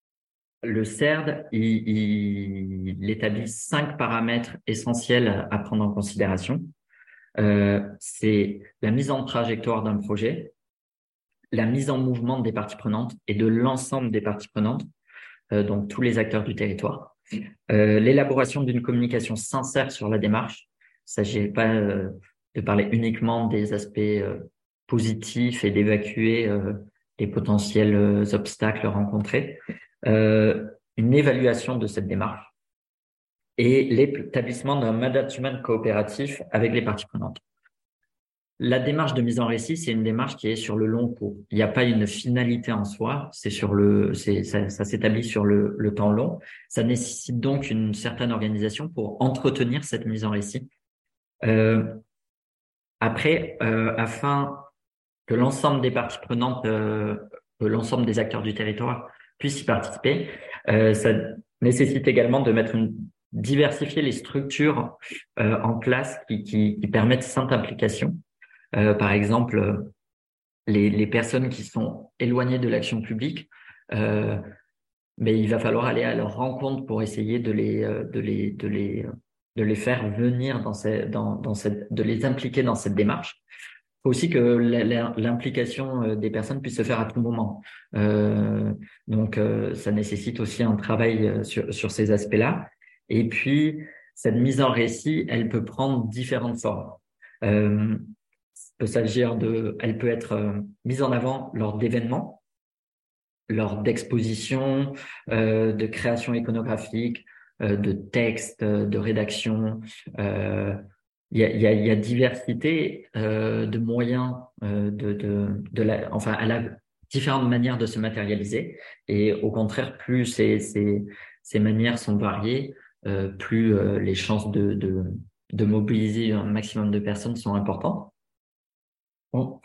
le C E R D, il, il, il établit cinq paramètres essentiels à prendre en considération. Euh, c'est la mise en trajectoire d'un projet, la mise en mouvement des parties prenantes et de l'ensemble des parties prenantes, euh, donc tous les acteurs du territoire. Euh, l'élaboration d'une communication sincère sur la démarche. Il ne s'agit pas euh, de parler uniquement des aspects euh, positifs et d'évacuer euh, les potentiels euh, obstacles rencontrés. Euh, une évaluation de cette démarche et l'établissement d'un management coopératif avec les parties prenantes. La démarche de mise en récit, c'est une démarche qui est sur le long cours. Il n'y a pas une finalité en soi, c'est sur le, c'est, ça, ça s'établit sur le, le temps long. Ça nécessite donc une certaine organisation pour entretenir cette mise en récit. Euh, après, euh, afin que l'ensemble des parties prenantes, euh, que l'ensemble des acteurs du territoire puissent y participer, euh, ça nécessite également de mettre une diversifier les structures euh, en place qui, qui, qui permettent cette implication. Euh, par exemple, les, les personnes qui sont éloignées de l'action publique, euh, mais il va falloir aller à leur rencontre pour essayer de les, de les, de les, de les faire venir dans, ces, dans, dans cette, de les impliquer dans cette démarche. Il faut aussi que l'implication des personnes puisse se faire à tout moment. Euh, donc, euh, ça nécessite aussi un travail sur, sur ces aspects-là. Et puis, cette mise en récit, elle peut prendre différentes formes. Euh, peut s'agir de, elle peut être euh, mise en avant lors d'événements, lors d'expositions, euh, de création iconographique, euh, de textes, de rédaction. Euh, il y a, il y a, il y a diversité euh, de moyens euh, de, de, de la, enfin, elle a différentes manières de se matérialiser. Et au contraire, plus ces, ces, ces manières sont variées, euh, plus euh, les chances de, de, de mobiliser un maximum de personnes sont importantes. Bon.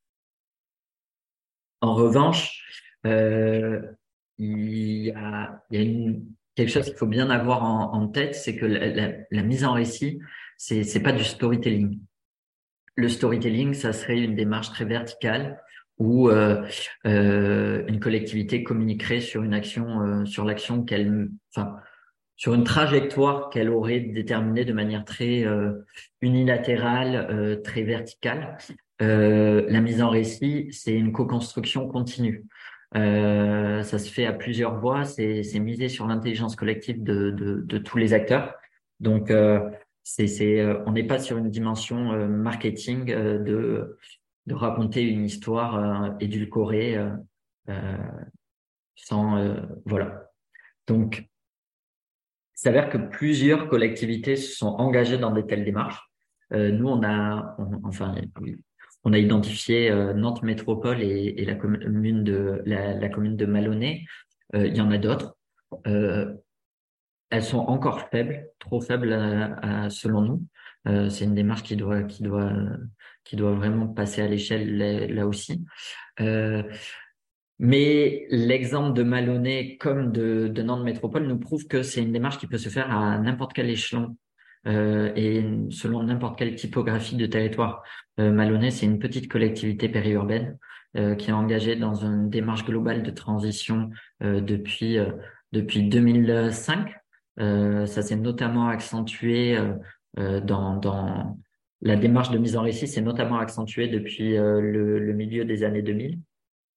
En revanche, euh, il y a, il y a une, quelque chose qu'il faut bien avoir en, en tête, c'est que la, la, la mise en récit, c'est c'est pas du storytelling. Le storytelling, ça serait une démarche très verticale où euh, euh, une collectivité communiquerait sur une action, euh, sur l'action qu'elle, enfin, sur une trajectoire qu'elle aurait déterminée de manière très euh, unilatérale, euh, très verticale. Euh, la mise en récit, c'est une co-construction continue. Euh, ça se fait à plusieurs voies, c'est, c'est misé sur l'intelligence collective de, de, de tous les acteurs. Donc, euh, c'est, c'est, euh, on n'est pas sur une dimension euh, marketing euh, de, de raconter une histoire euh, édulcorée euh, euh, sans, euh, voilà. Donc, il s'avère que plusieurs collectivités se sont engagées dans de telles démarches. Euh, nous, on a, on, enfin, on a identifié euh, Nantes Métropole et, et la commune de la, la commune de Malonnet. Euh, il y en a d'autres. Euh, elles sont encore faibles, trop faibles à, à, selon nous. Euh, c'est une démarche qui doit, qui doit, qui doit vraiment passer à l'échelle là, là aussi. Euh, Mais l'exemple de Malonnet comme de, de Nantes Métropole nous prouve que c'est une démarche qui peut se faire à n'importe quel échelon euh, et selon n'importe quelle typographie de territoire. Euh, Malonnet, c'est une petite collectivité périurbaine euh, qui est engagée dans une démarche globale de transition euh, depuis euh, depuis deux mille cinq. Euh, ça s'est notamment accentué euh, euh, dans dans la démarche de mise en récit, s'est notamment accentuée depuis euh, le, le milieu des années deux mille.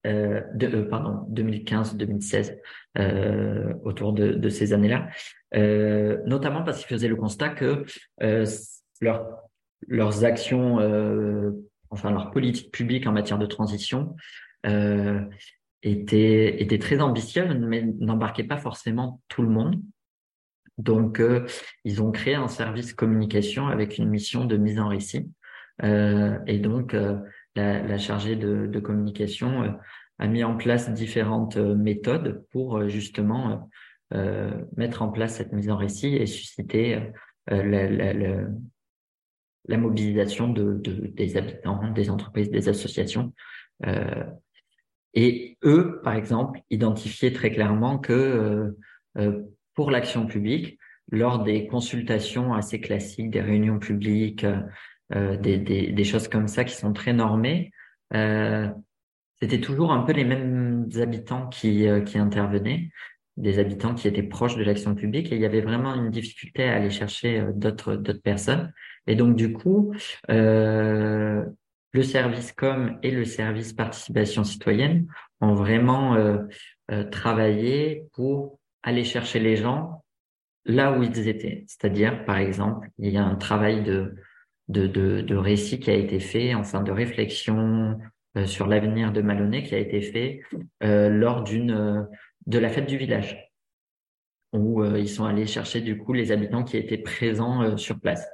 euh, de, euh, pardon, deux mille quinze deux mille seize, euh, autour de, de ces années-là, euh, notamment parce qu'ils faisaient le constat que euh, leur, leurs actions, euh, enfin leur politique publique en matière de transition euh, était, était très ambitieuse, mais n'embarquait pas forcément tout le monde. Donc, euh, ils ont créé un service communication avec une mission de mise en récit. Euh, et donc, euh, la, la chargée de, de communication euh, a mis en place différentes euh, méthodes pour euh, justement euh, euh, mettre en place cette mise en récit et susciter euh, la, la, la, la mobilisation de, de, des habitants, des entreprises, des associations. Euh, et eux, par exemple, identifiaient très clairement que euh, euh, pour l'action publique, lors des consultations assez classiques, des réunions publiques, euh, des, des, des choses comme ça qui sont très normées, euh, c'était toujours un peu les mêmes habitants qui, euh, qui intervenaient, des habitants qui étaient proches de l'action publique, et il y avait vraiment une difficulté à aller chercher euh, d'autres d'autres personnes. Et donc du coup, euh, le service com et le service participation citoyenne ont vraiment euh, euh, travaillé pour aller chercher les gens là où ils étaient. C'est-à-dire, par exemple, il y a un travail de de, de, de récit qui a été fait, enfin de réflexion euh, sur l'avenir de Maloney qui a été fait euh, lors d'une euh, de la fête du village, où euh, ils sont allés chercher du coup les habitants qui étaient présents euh, sur place.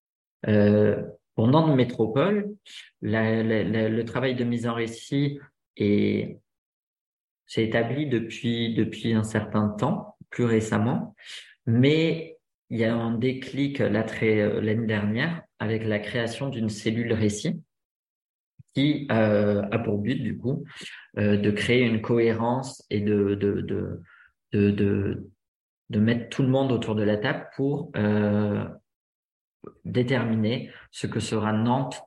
Euh, pour Nantes Métropole, la, la, la, le travail de mise en récit est s'est établi depuis depuis un certain temps, plus récemment, mais il y a un déclic là très euh, l'année dernière avec la création d'une cellule récit qui euh, a pour but du coup euh, de créer une cohérence et de de de de de, de mettre tout le monde autour de la table pour euh, déterminer ce que sera Nantes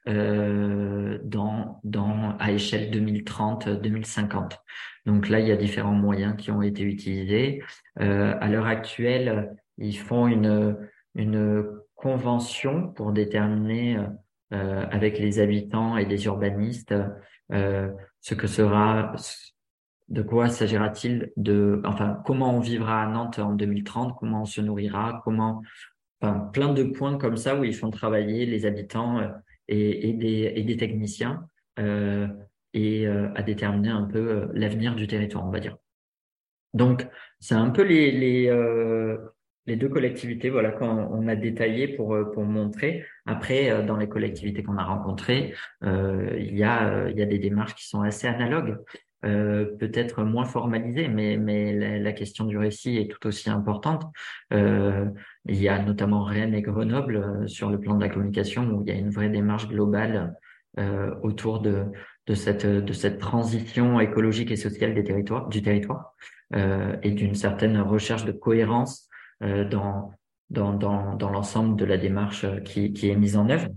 euh, dans dans à échelle deux mille trente deux mille cinquante. Donc là, il y a différents moyens qui ont été utilisés. Euh, à l'heure actuelle, ils font une une convention pour déterminer euh, avec les habitants et les urbanistes euh, ce que sera, de quoi s'agira-t-il de, enfin, comment on vivra à Nantes en deux mille trente, comment on se nourrira, comment, enfin, plein de points comme ça où ils font travailler les habitants euh, et, et des et des techniciens euh, et euh, à déterminer un peu euh, l'avenir du territoire, on va dire. Donc, c'est un peu les les euh, les deux collectivités, voilà, qu'on on a détaillé pour euh, pour montrer. Après, euh, dans les collectivités qu'on a rencontrées, euh, il y a euh, il y a des démarches qui sont assez analogues, euh, peut-être moins formalisées, mais mais la, la question du récit est tout aussi importante. Euh, il y a notamment Rennes et Grenoble euh, sur le plan de la communication où il y a une vraie démarche globale euh, autour de de cette de cette transition écologique et sociale des territoires du territoire euh, et d'une certaine recherche de cohérence euh, dans, dans, dans, dans l'ensemble de la démarche qui, qui est mise en œuvre.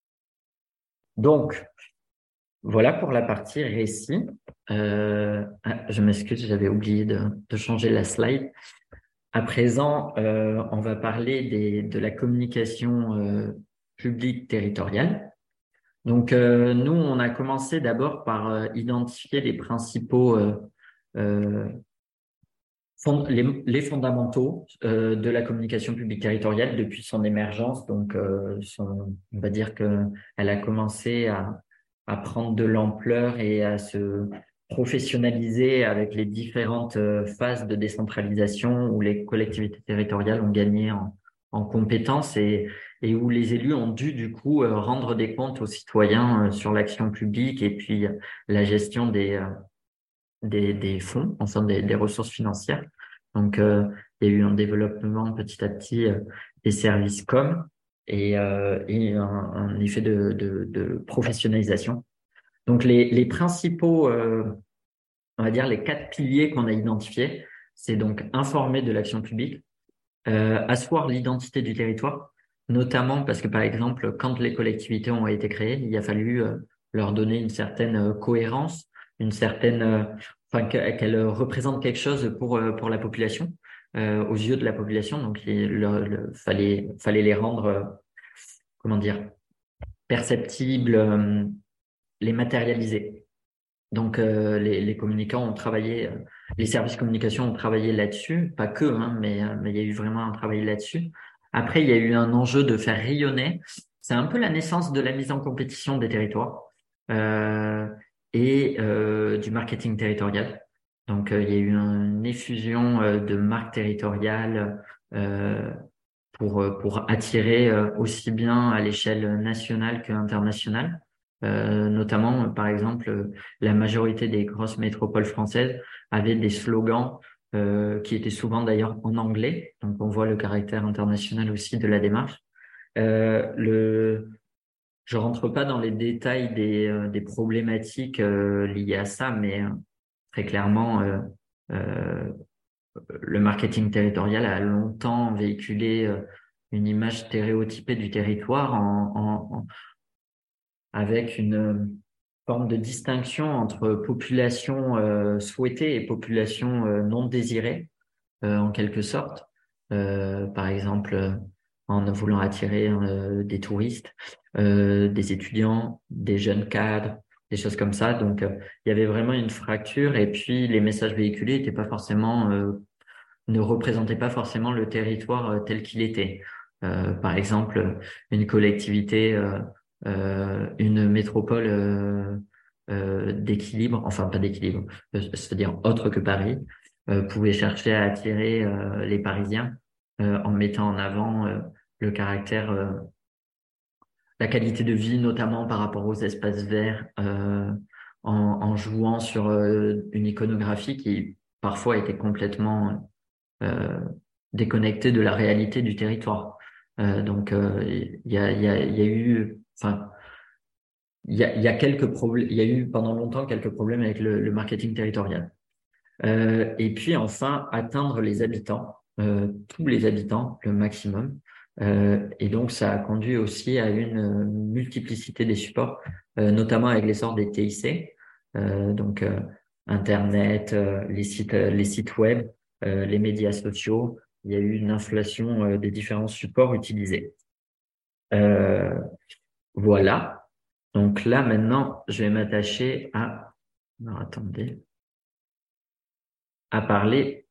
Donc, voilà pour la partie récit. Euh, ah, je m'excuse, j'avais oublié de, de changer la slide. À présent, euh, on va parler des, de la communication euh, publique territoriale. Donc, euh, nous, on a commencé d'abord par euh, identifier les principaux euh, euh, Les, les fondamentaux euh, de la communication publique territoriale depuis son émergence. Donc, euh, son, on va dire que elle a commencé à, à prendre de l'ampleur et à se professionnaliser avec les différentes euh, phases de décentralisation où les collectivités territoriales ont gagné en, en compétences et, et où les élus ont dû du coup euh, rendre des comptes aux citoyens euh, sur l'action publique et puis euh, la gestion des euh, des, des fonds, enfin des, des ressources financières. Donc, euh, il y a eu un développement petit à petit euh, des services com et, euh, et un, un effet de, de, de professionnalisation. Donc, les, les principaux, euh, on va dire les quatre piliers qu'on a identifiés, c'est donc informer de l'action publique, euh, asseoir l'identité du territoire, notamment parce que, par exemple, quand les collectivités ont été créées, il a fallu euh, leur donner une certaine euh, cohérence, une certaine, euh, enfin, qu'elles représentent quelque chose pour euh, pour la population, euh, aux yeux de la population. Donc, il le, le, fallait fallait les rendre, euh, comment dire, perceptibles, euh, les matérialiser. Donc, euh, les, les communicants ont travaillé, euh, les services communication ont travaillé là-dessus, pas que, hein, mais, euh, mais il y a eu vraiment un travail là-dessus. Après, il y a eu un enjeu de faire rayonner. C'est un peu la naissance de la mise en compétition des territoires euh, et euh, du marketing territorial. Donc, euh, il y a eu une effusion euh, de marques territoriales euh, pour, pour attirer euh, aussi bien à l'échelle nationale qu'internationale. Euh, notamment, par exemple, la majorité des grosses métropoles françaises avaient des slogans euh, qui étaient souvent d'ailleurs en anglais. Donc, on voit le caractère international aussi de la démarche. Euh, le, je rentre pas dans les détails des, euh, des problématiques euh, liées à ça, mais euh, très clairement, euh, euh, le marketing territorial a longtemps véhiculé euh, une image stéréotypée du territoire en, en, en- avec une euh, forme de distinction entre population euh, souhaitée et population euh, non désirée, euh, en quelque sorte. Euh, par exemple, euh, en voulant attirer euh, des touristes, euh, des étudiants, des jeunes cadres, des choses comme ça. Donc, euh, il y avait vraiment une fracture et puis les messages véhiculés n'étaient pas forcément euh, ne représentait pas forcément le territoire euh, tel qu'il était. Euh, par exemple, une collectivité, euh, euh, une métropole euh, euh, d'équilibre, enfin pas d'équilibre, euh, c'est-à-dire autre que Paris, euh, pouvait chercher à attirer euh, les Parisiens euh, en mettant en avant euh, le caractère, euh, la qualité de vie, notamment par rapport aux espaces verts, euh, en, en jouant sur euh, une iconographie qui parfois était complètement euh, déconnecté de la réalité du territoire. Euh, donc, euh, il y a, il y a, il y a eu, enfin, il y a, il y a quelques problèmes, il y a eu pendant longtemps quelques problèmes avec le, le marketing territorial. Euh, et puis enfin, atteindre les habitants, euh, tous les habitants, le maximum. Euh, et donc, ça a conduit aussi à une euh, multiplicité des supports, euh, notamment avec l'essor des T I C, euh, donc euh, Internet, euh, les sites, euh, les sites web, euh, les médias sociaux. Il y a eu une inflation euh, des différents supports utilisés. Euh, voilà. Donc là, maintenant, je vais m'attacher à, non, attendez, à parler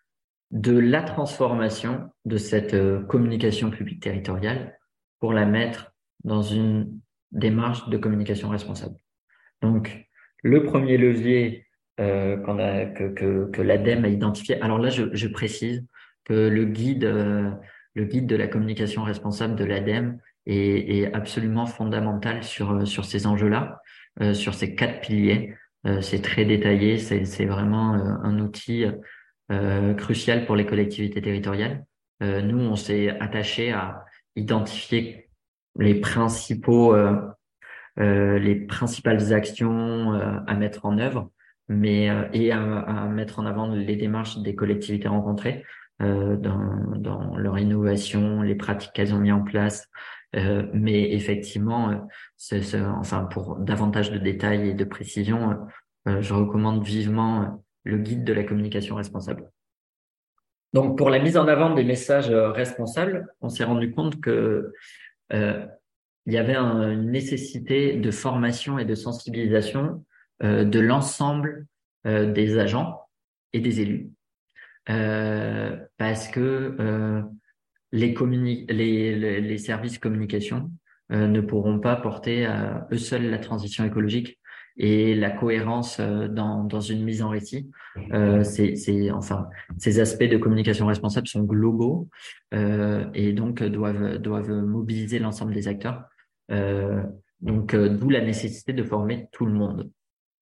de la transformation de cette euh, communication publique territoriale pour la mettre dans une démarche de communication responsable. Donc, le premier levier euh, qu'on a, que, que, que l'ADEME a identifié, alors là, je, je précise que le guide, euh, le guide de la communication responsable de l'ADEME est, est absolument fondamental sur, sur ces enjeux-là, euh, sur ces quatre piliers. Euh, c'est très détaillé, c'est, c'est vraiment euh, un outil euh, crucial pour les collectivités territoriales. Euh, nous, on s'est attaché à identifier les principaux, euh, euh, les principales actions euh, à mettre en œuvre, mais euh, et à, à mettre en avant les démarches des collectivités rencontrées euh, dans, dans leur innovation, les pratiques qu'elles ont mis en place. Euh, mais effectivement, euh, c'est, c'est, enfin pour davantage de détails et de précision, euh, je recommande vivement le guide de la communication responsable. Donc, pour la mise en avant des messages euh, responsables, on s'est rendu compte que euh, il y avait un, une nécessité de formation et de sensibilisation euh, de l'ensemble euh, des agents et des élus, euh, parce que euh, les, communi- les, les, les services communication euh, ne pourront pas porter à eux seuls la transition écologique et la cohérence euh, dans, dans une mise en récit. Euh, c'est, c'est, enfin, ces aspects de communication responsable sont globaux euh, et donc doivent, doivent mobiliser l'ensemble des acteurs. Euh, donc, euh, d'où la nécessité de former tout le monde.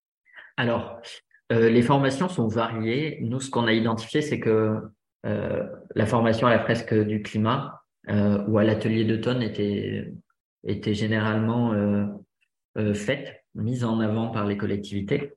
Alors, euh, les formations sont variées. Nous, ce qu'on a identifié, c'est que euh, la formation à la fresque du climat euh, ou à l'atelier d'automne était, était généralement euh, euh, faite, mise en avant par les collectivités.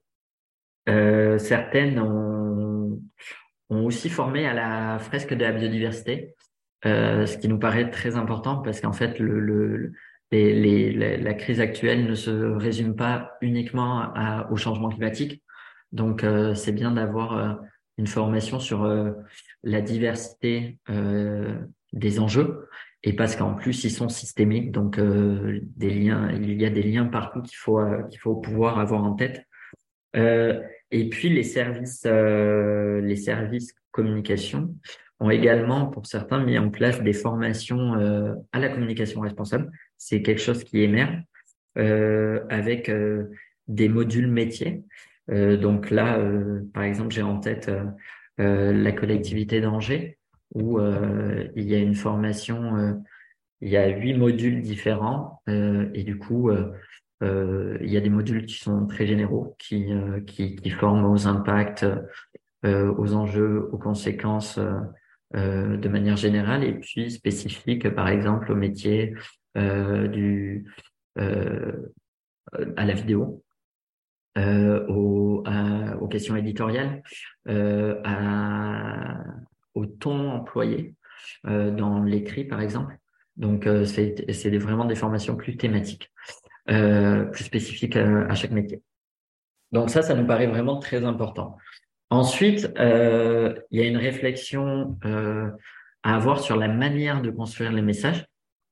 Euh, certaines ont, ont aussi formé à la fresque de la biodiversité, euh, ce qui nous paraît très important parce qu'en fait, le, le, les, les, la, la crise actuelle ne se résume pas uniquement à, au changement climatique. Donc, euh, c'est bien d'avoir euh, une formation sur euh, la diversité euh, des enjeux et parce qu'en plus, ils sont systémiques. Donc, euh, des liens, il y a des liens partout qu'il faut, euh, qu'il faut pouvoir avoir en tête. Euh, et puis les services, euh, les services communication ont également, pour certains, mis en place des formations euh, à la communication responsable. C'est quelque chose qui émerge euh, avec euh, des modules métiers. Euh, donc là, euh, par exemple, j'ai en tête euh, euh, la collectivité d'Angers, où euh, il y a une formation, euh, il y a huit modules différents, euh, et du coup, euh, euh, il y a des modules qui sont très généraux, qui, euh, qui, qui forment aux impacts, euh, aux enjeux, aux conséquences euh, euh, de manière générale, et puis spécifiques, par exemple, au métier euh, du euh, à la vidéo, euh, aux, à- aux questions éditoriales, euh, à, au ton employé euh, dans l'écrit, par exemple. Donc, euh, c'est c'est des- vraiment des formations plus thématiques, euh, plus spécifiques à, à chaque métier. Donc ça, ça nous paraît vraiment très important. Ensuite, euh, il y a une réflexion euh, à avoir sur la manière de construire les messages.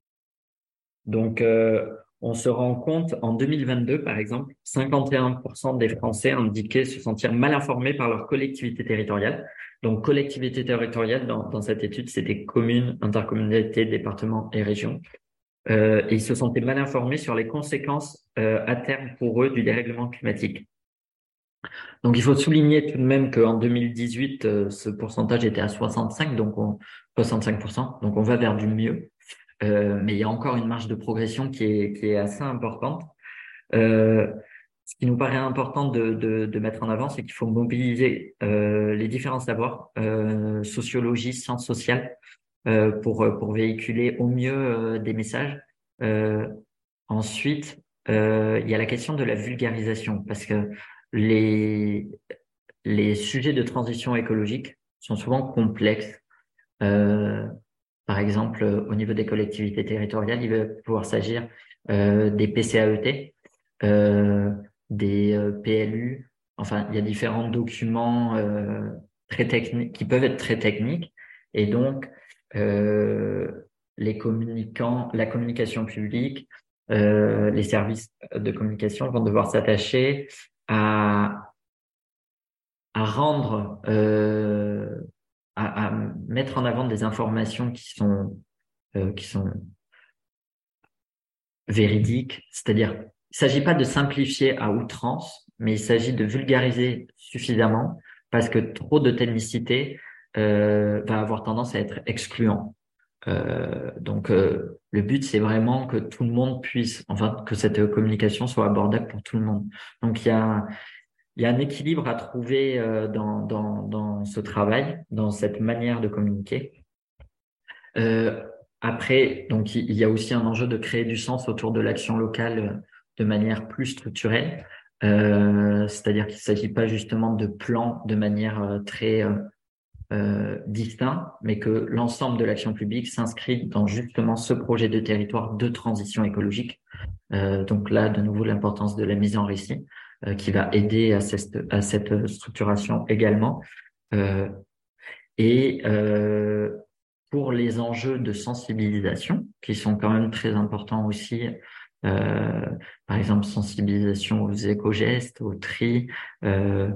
Donc, euh, on se rend compte, en deux mille vingt-deux, par exemple, cinquante et un pour cent des Français indiquaient se sentir mal informés par leur collectivité territoriale. Donc, collectivité territoriale, dans, dans cette étude, c'était communes, intercommunalités, départements et régions. Euh, et ils se sentaient mal informés sur les conséquences euh, à terme pour eux du dérèglement climatique. Donc, il faut souligner tout de même qu'en deux mille dix-huit, euh, ce pourcentage était à soixante-cinq, donc on, soixante-cinq pour cent. Donc, on va vers du mieux. Euh, mais il y a encore une marge de progression qui est, qui est assez importante. Euh, ce qui nous paraît important de, de, de mettre en avant, c'est qu'il faut mobiliser euh, les différents savoirs, euh, sociologie, sciences sociales, euh, pour, pour véhiculer au mieux euh, des messages. Euh, ensuite, euh, il y a la question de la vulgarisation, parce que les, les sujets de transition écologique sont souvent complexes. Euh, Par exemple, euh, au niveau des collectivités territoriales, il va pouvoir s'agir euh, des P C A E T, euh, des euh, P L U. Enfin, il y a différents documents euh, très techniques qui peuvent être très techniques. Et donc, euh, les communicants, la communication publique, euh, les services de communication vont devoir s'attacher à, à rendre euh, à, à mettre en avant des informations qui sont euh, qui sont véridiques, c'est-à-dire, il ne s'agit pas de simplifier à outrance, mais il s'agit de vulgariser suffisamment parce que trop de technicité euh, va avoir tendance à être excluant. Euh, donc, euh, le but, c'est vraiment que tout le monde puisse, enfin, que cette communication soit abordable pour tout le monde. Donc, il y a, il y a un équilibre à trouver euh, dans, dans, dans ce travail, dans cette manière de communiquer. Euh, après, donc il y a aussi un enjeu de créer du sens autour de l'action locale euh, de manière plus structurelle. Euh, c'est-à-dire qu'il ne s'agit pas justement de plans de manière euh, très euh, euh, distincte, mais que l'ensemble de l'action publique s'inscrit dans justement ce projet de territoire de transition écologique. Euh, donc là, de nouveau, l'importance de la mise en récit euh, qui va aider à cette, à cette structuration également. Euh, et euh, pour les enjeux de sensibilisation, qui sont quand même très importants aussi, euh, par exemple sensibilisation aux éco-gestes, au tri, euh,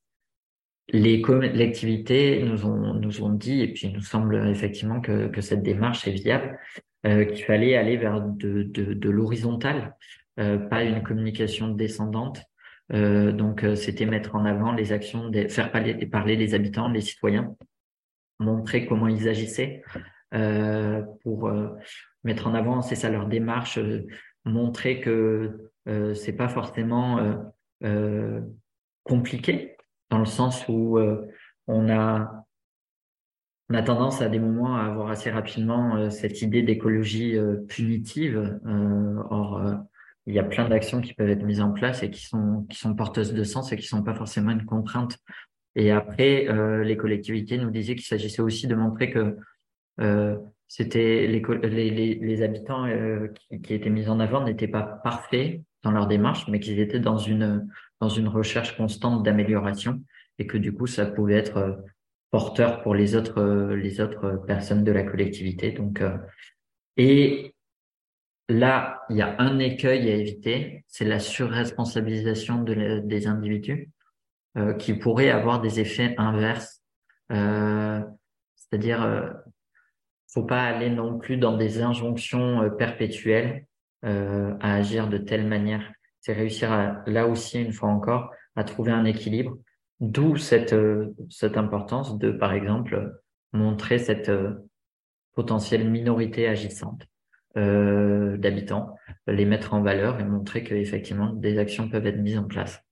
les collectivités nous ont nous ont dit, et puis il nous semble effectivement que, que cette démarche est viable, euh, qu'il fallait aller vers de, de, de l'horizontal, euh, pas une communication descendante. Euh, donc euh, c'était mettre en avant les actions, des, faire parler, parler les habitants, les citoyens, montrer comment ils agissaient euh, pour euh, mettre en avant, c'est ça leur démarche, euh, montrer que euh, c'est pas forcément euh, euh, compliqué dans le sens où euh, on a on a tendance à des moments à avoir assez rapidement euh, cette idée d'écologie euh, punitive. Euh, or, euh, il y a plein d'actions qui peuvent être mises en place et qui sont qui sont porteuses de sens et qui sont pas forcément une contrainte. Et après, euh, les collectivités nous disaient qu'il s'agissait aussi de montrer que euh, c'était les, les, les, les habitants euh, qui, qui étaient mis en avant n'étaient pas parfaits dans leur démarche, mais qu'ils étaient dans une dans une recherche constante d'amélioration et que du coup ça pouvait être euh, porteur pour les autres euh, les autres personnes de la collectivité. Donc euh, et là, il y a un écueil à éviter, c'est la surresponsabilisation de la- des individus euh, qui pourrait avoir des effets inverses. Euh, c'est-à-dire, euh, faut pas aller non plus dans des injonctions euh, perpétuelles euh, à agir de telle manière. C'est réussir à, là aussi, une fois encore, à trouver un équilibre. D'où cette euh, cette importance de, par exemple, montrer cette euh, potentielle minorité agissante euh, d'habitants, les mettre en valeur et montrer qu'effectivement des actions peuvent être mises en place.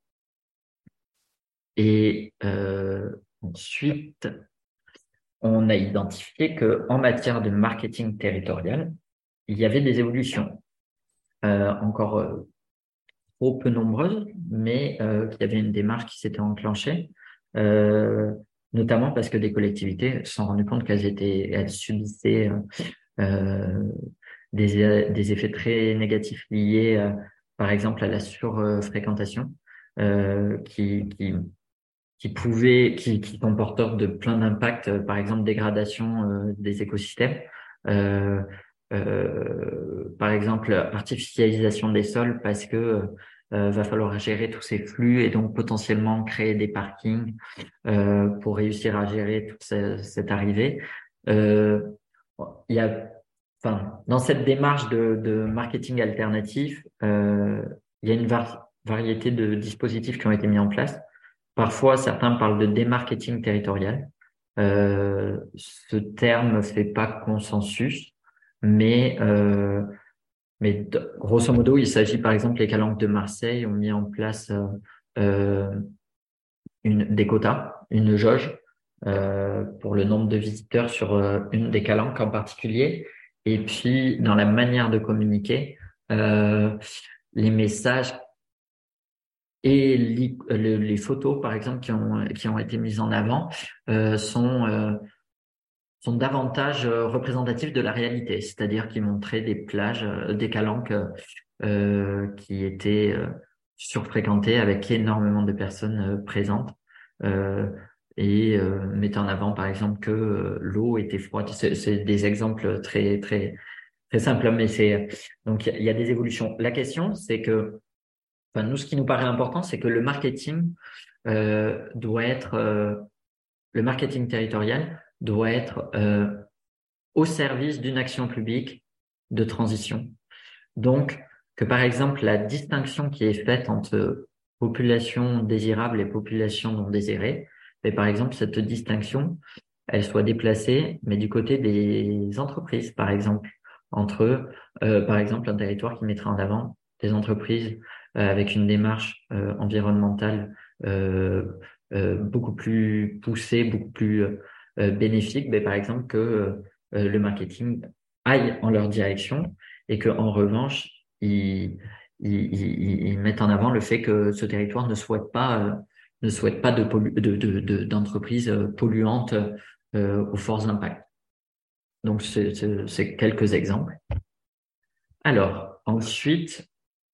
Et euh, ensuite, on a identifié que en matière de marketing territorial, il y avait des évolutions euh, encore euh, trop peu nombreuses, mais euh, qu'il y avait une démarche qui s'était enclenchée, euh, notamment parce que des collectivités se sont rendues compte qu'elles étaient, elles subissaient euh, des, des effets très négatifs liés, euh, par exemple, à la surfréquentation, euh, qui, qui qui pouvaient, qui, qui sont porteurs de plein d'impacts, euh, par exemple dégradation euh, des écosystèmes, euh, euh, par exemple artificialisation des sols parce que euh, va falloir gérer tous ces flux et donc potentiellement créer des parkings euh, pour réussir à gérer toute ce- cette arrivée. Euh, il y a, enfin, dans cette démarche de, de marketing alternatif, euh, il y a une var- variété de dispositifs qui ont été mis en place. Parfois, certains parlent de démarketing territorial. Euh, ce terme ne fait pas consensus, mais, euh, mais d- grosso modo, il s'agit par exemple, les calanques de Marseille ont mis en place euh, euh, une, des quotas, une jauge euh, pour le nombre de visiteurs sur euh, une des calanques en particulier. Et puis, dans la manière de communiquer, euh, les messages et li- le- les photos, par exemple, qui ont, qui ont été mises en avant, euh, sont, euh, sont davantage euh, représentatifs de la réalité, c'est-à-dire qui montraient des plages, euh, des calanques euh, qui étaient euh, surfréquentées avec énormément de personnes euh, présentes. Euh, et euh, mettant en avant, par exemple, que euh, l'eau était froide. C'est c'est des exemples très, très, très simples, mais c'est donc il y, a il y a des évolutions. La question, c'est que, enfin, nous, ce qui nous paraît important, c'est que le marketing euh, doit être, euh, le marketing territorial doit être euh, au service d'une action publique de transition. Donc, que par exemple, la distinction qui est faite entre population désirable et population non désirée, et par exemple, cette distinction, elle soit déplacée, mais du côté des entreprises, par exemple, entre, euh, par exemple, un territoire qui mettrait en avant des entreprises euh, avec une démarche euh, environnementale euh, euh, beaucoup plus poussée, beaucoup plus euh, bénéfique, mais par exemple que euh, le marketing aille en leur direction et que en revanche, ils, ils, ils, ils mettent en avant le fait que ce territoire ne souhaite pas euh, ne souhaite pas de pollu de, de, de, d'entreprises euh, polluantes euh, aux forts impacts. Donc, c'est c'est- c'est quelques exemples. Alors, ensuite,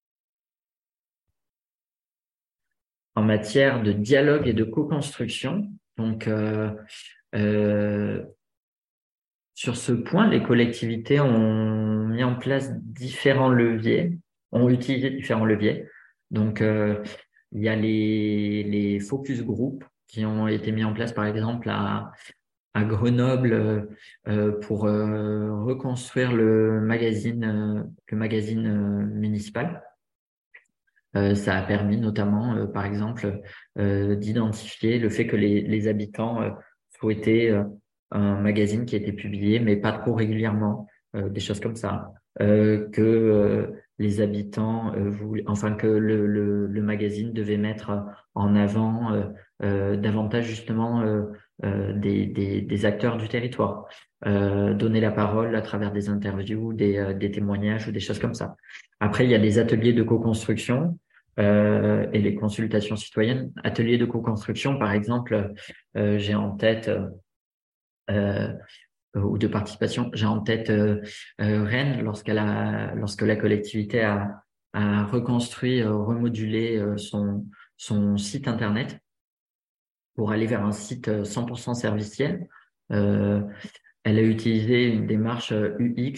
en matière de dialogue et de co-construction, donc euh, euh, sur ce point, les collectivités ont mis en place différents leviers, ont utilisé différents leviers. Donc, euh, il y a les, les focus group qui ont été mis en place, par exemple, à, à Grenoble euh, euh, pour euh, reconstruire le magazine, euh, le magazine euh, municipal. Euh, ça a permis notamment, euh, par exemple, euh, d'identifier le fait que les, les habitants euh, souhaitaient euh, un magazine qui était publié, mais pas trop régulièrement, euh, des choses comme ça. Euh, que euh, les habitants euh, voulaient, enfin que le, le, le magazine devait mettre en avant euh, euh, davantage justement euh, euh, des, des, des acteurs du territoire, euh, donner la parole à travers des interviews, des, euh, des témoignages ou des choses comme ça. Après, il y a des ateliers de co-construction euh, et les consultations citoyennes. Ateliers de co-construction, par exemple, euh, j'ai en tête, euh, ou de participation, j'ai en tête euh, euh, Rennes, lorsqu'elle a, lorsque la collectivité a, a reconstruit, euh, remodulé euh, son, son site Internet pour aller vers un site cent pour cent serviciel. Euh, elle a utilisé une démarche U X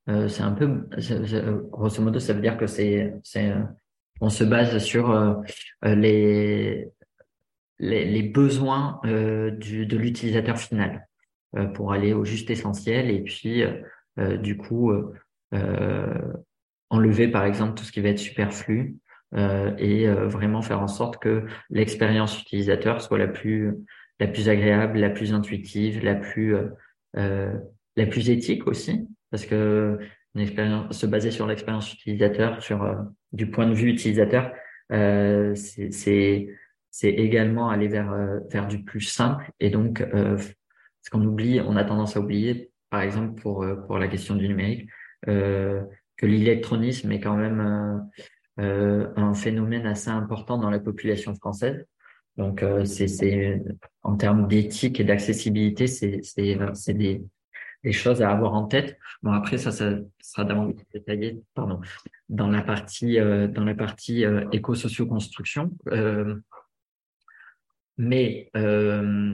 Euh, c'est un peu, c'est- c'est- grosso modo, ça veut dire que c'est, c'est, euh, on se base sur euh, euh, les, les, les besoins euh, du, de l'utilisateur final euh, pour aller au juste essentiel et puis euh, euh, du coup euh, euh, enlever par exemple tout ce qui va être superflu euh, et euh, vraiment faire en sorte que l'expérience utilisateur soit la plus la plus agréable, la plus intuitive, la plus euh, euh, la plus éthique aussi parce que une expérience se baser sur l'expérience utilisateur sur euh, du point de vue utilisateur euh, c'est c'est c'est également aller vers euh, vers du plus simple et donc euh, ce qu'on oublie on a tendance à oublier par exemple pour euh, pour la question du numérique euh, que l'électronisme est quand même euh, euh, un phénomène assez important dans la population française. Donc, euh, c'est, c'est, en termes d'éthique et d'accessibilité, c'est, c'est, euh, c'est des, des choses à avoir en tête. Bon, après, ça, ça sera davantage détaillé, pardon, dans la partie, euh, dans la partie euh, éco-socio-construction. Euh, mais euh,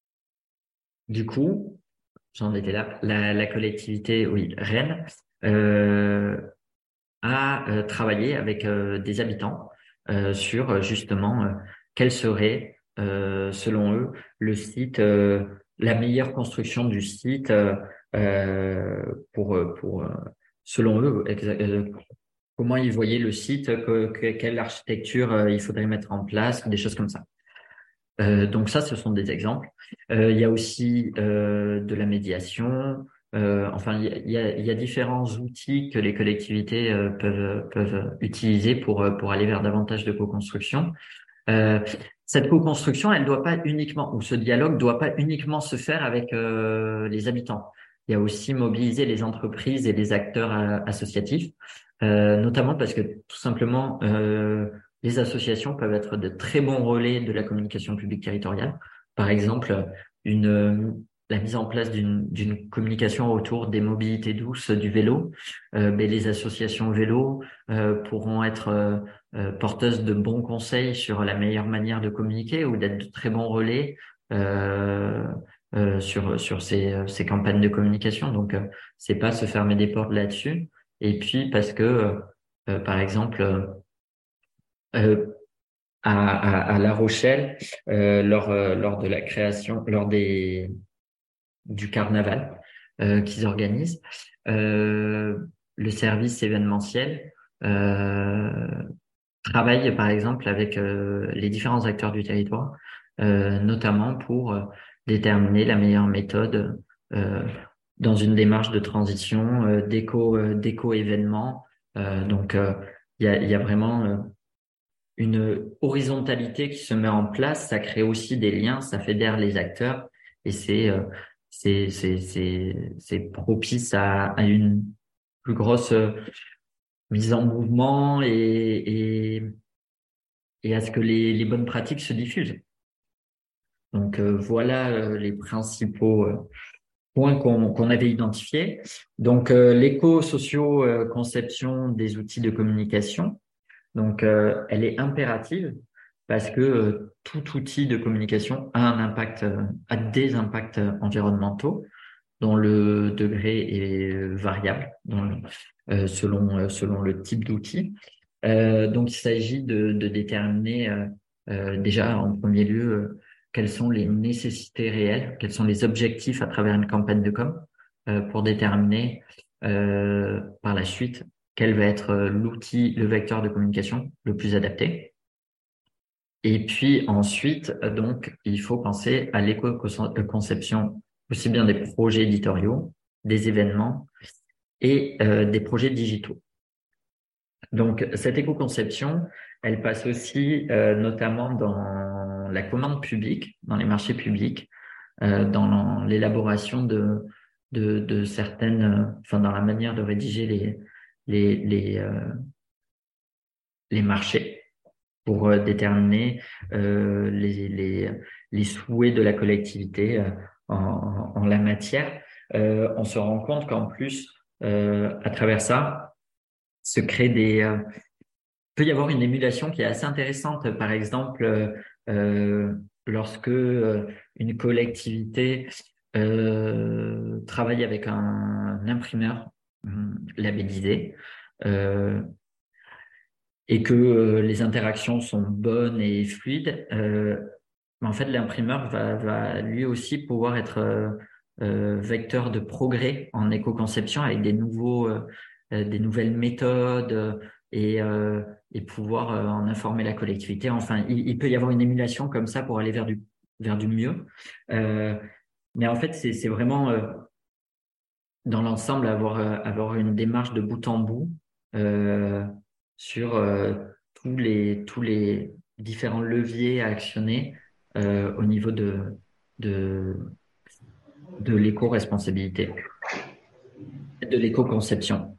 du coup, j'en étais là. La, la collectivité, oui, Rennes. Euh, à euh, travailler avec euh, des habitants euh, sur euh, justement euh, quel serait, euh, selon eux, le site, euh, la meilleure construction du site euh, euh, pour, pour euh, selon eux, exa- euh, comment ils voyaient le site, que, que- quelle architecture euh, il faudrait mettre en place, des choses comme ça. Euh, donc ça, ce sont des exemples. Euh, il y a aussi euh, de la médiation. Euh, enfin, il y a, il y a, il y a différents outils que les collectivités euh, peuvent peuvent utiliser pour euh, pour aller vers davantage de co-construction. Euh, cette co-construction, elle doit pas uniquement, ou ce dialogue doit pas uniquement se faire avec euh, les habitants. Il y a aussi mobiliser les entreprises et les acteurs euh, associatifs, euh, notamment parce que tout simplement, euh, les associations peuvent être de très bons relais de la communication publique territoriale. Par exemple, une la mise en place d'une d'une communication autour des mobilités douces du vélo. Euh, mais les associations vélo euh, pourront être euh, euh, porteuses de bons conseils sur la meilleure manière de communiquer ou d'être de très bons relais euh, euh, sur sur ces ces campagnes de communication. Donc euh, c'est pas se fermer des portes là-dessus. Et puis parce que euh, par exemple euh, à, à, à La Rochelle euh, lors euh, lors de la création lors des du carnaval euh, qu'ils organisent euh, le service événementiel euh, travaille par exemple avec euh, les différents acteurs du territoire, euh, notamment pour euh, déterminer la meilleure méthode euh, dans une démarche de transition euh, d'éco euh, d'éco-événement. Euh, donc euh, il y a, il y a vraiment euh, une horizontalité qui se met en place. Ça crée aussi des liens, ça fédère les acteurs et c'est euh, c'est c'est c'est c'est propice à, à une plus grosse euh, mise en mouvement et, et et à ce que les, les bonnes pratiques se diffusent. Donc euh, voilà euh, les principaux euh, points qu'on qu'on avait identifiés. Donc euh, l'éco-socio-conception des outils de communication. Donc euh, elle est impérative parce que euh, tout outil de communication a un impact, euh, a des impacts environnementaux dont le degré est euh, variable dont le- euh, selon euh, selon le type d'outil. Euh, donc, il s'agit de, de déterminer euh, euh, déjà en premier lieu euh, quelles sont les nécessités réelles, quels sont les objectifs à travers une campagne de com, euh, pour déterminer euh, par la suite quel va être euh, l'outil, le vecteur de communication le plus adapté. Et puis ensuite, euh, donc, il faut penser à l'éco-conception aussi bien des projets éditoriaux, des événements et euh, des projets digitaux. Donc, cette éco-conception, elle passe aussi euh, notamment dans la commande publique, dans les marchés publics, euh, dans l'élaboration de, de, de certaines, euh, enfin dans la manière de rédiger les, les, les, euh, les marchés pour euh, déterminer euh, les, les, les souhaits de la collectivité euh, en, en la matière. Euh, on se rend compte qu'en plus, euh, à travers ça, se créent des euh, peut y avoir une émulation qui est assez intéressante. Par exemple, euh, euh, lorsque euh, une collectivité euh, travaille avec un, un imprimeur labellisé euh, et que euh, les interactions sont bonnes et fluides, euh, en fait, l'imprimeur va, va lui aussi pouvoir être euh, euh, vecteur de progrès en éco-conception avec des nouveaux, euh, euh, des nouvelles méthodes euh, et, euh, et pouvoir euh, en informer la collectivité. Enfin, il, il peut y avoir une émulation comme ça pour aller vers du, vers du mieux. Euh, mais en fait, c'est, c'est vraiment euh, dans l'ensemble avoir, euh, avoir une démarche de bout en bout euh, sur euh, tous les, tous les différents leviers à actionner euh, au niveau de, de, de l'éco-responsabilité, de l'éco-conception.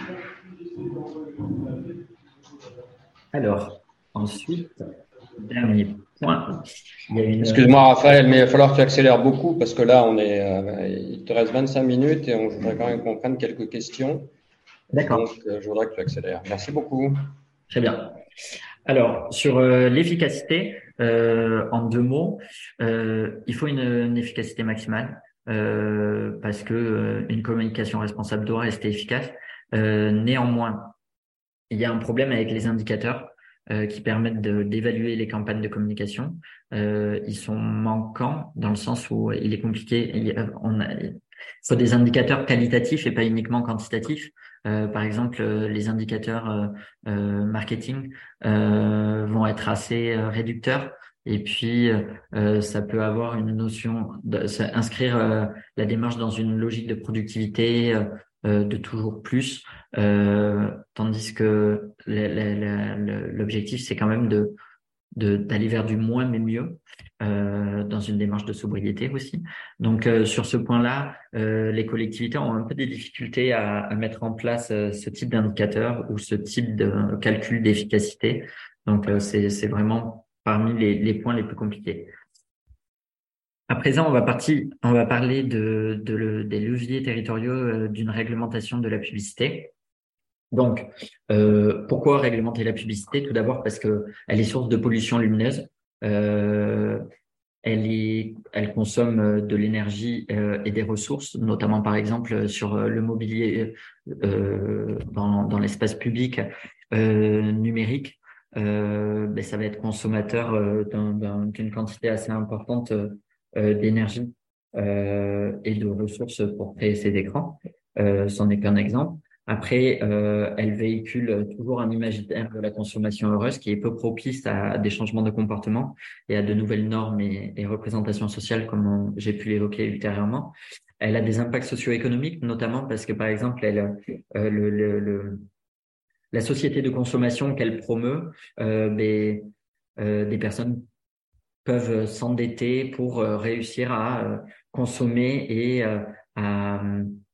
Alors, ensuite, dernier point, il y a une... Excuse-moi Raphaël, mais il va falloir que tu accélères beaucoup parce que là, on est, euh, il te reste vingt-cinq minutes et on je voudrais quand même qu'on prenne quelques questions. D'accord. Donc, euh, je voudrais que tu accélères. Merci beaucoup. Très bien. Alors, sur euh, l'efficacité, euh, en deux mots, euh, il faut une, une efficacité maximale euh, parce que euh, une communication responsable doit rester efficace. Euh, néanmoins, il y a un problème avec les indicateurs euh, qui permettent de, d'évaluer les campagnes de communication. Euh, ils sont manquants dans le sens où il est compliqué. Il, y a- on a, il faut des indicateurs qualitatifs et pas uniquement quantitatifs. Euh, par exemple, euh, les indicateurs euh, euh, marketing euh, vont être assez euh, réducteurs. Et puis, euh, ça peut avoir une notion de, ça- inscrire euh, la démarche dans une logique de productivité, euh, euh, de toujours plus. Euh, tandis que la- la- la- le- l'objectif, c'est quand même de, de d'aller vers du moins mais mieux euh, dans une démarche de sobriété aussi. Donc euh, sur ce point-là, euh, les collectivités ont un peu des difficultés à, à mettre en place euh, ce type d'indicateur ou ce type de calcul d'efficacité. Donc euh, c'est c'est vraiment parmi les, les points les plus compliqués. À présent, on va partir, on va parler de, de le- des leviers territoriaux euh, d'une réglementation de la publicité. Donc, euh, pourquoi réglementer la publicité? Tout d'abord parce que elle est source de pollution lumineuse. Euh, elle est, elle consomme euh, de l'énergie euh, et des ressources, notamment par exemple sur euh, le mobilier euh, dans, dans l'espace public euh, numérique. Euh, ben, ça va être consommateur euh, d'un- d'un- d'une quantité assez importante euh, d'énergie euh, et de ressources pour créer ces écrans. Euh, c'en est qu'un exemple. Après, euh, elle véhicule toujours un imaginaire de la consommation heureuse qui est peu propice à des changements de comportement et à de nouvelles normes et, et représentations sociales, comme on- j'ai pu l'évoquer ultérieurement. Elle a des impacts socio-économiques, notamment parce que, par exemple, elle, euh, le, le, le- la société de consommation qu'elle promeut, euh, ben, euh, des personnes peuvent s'endetter pour euh, réussir à euh, consommer et euh, à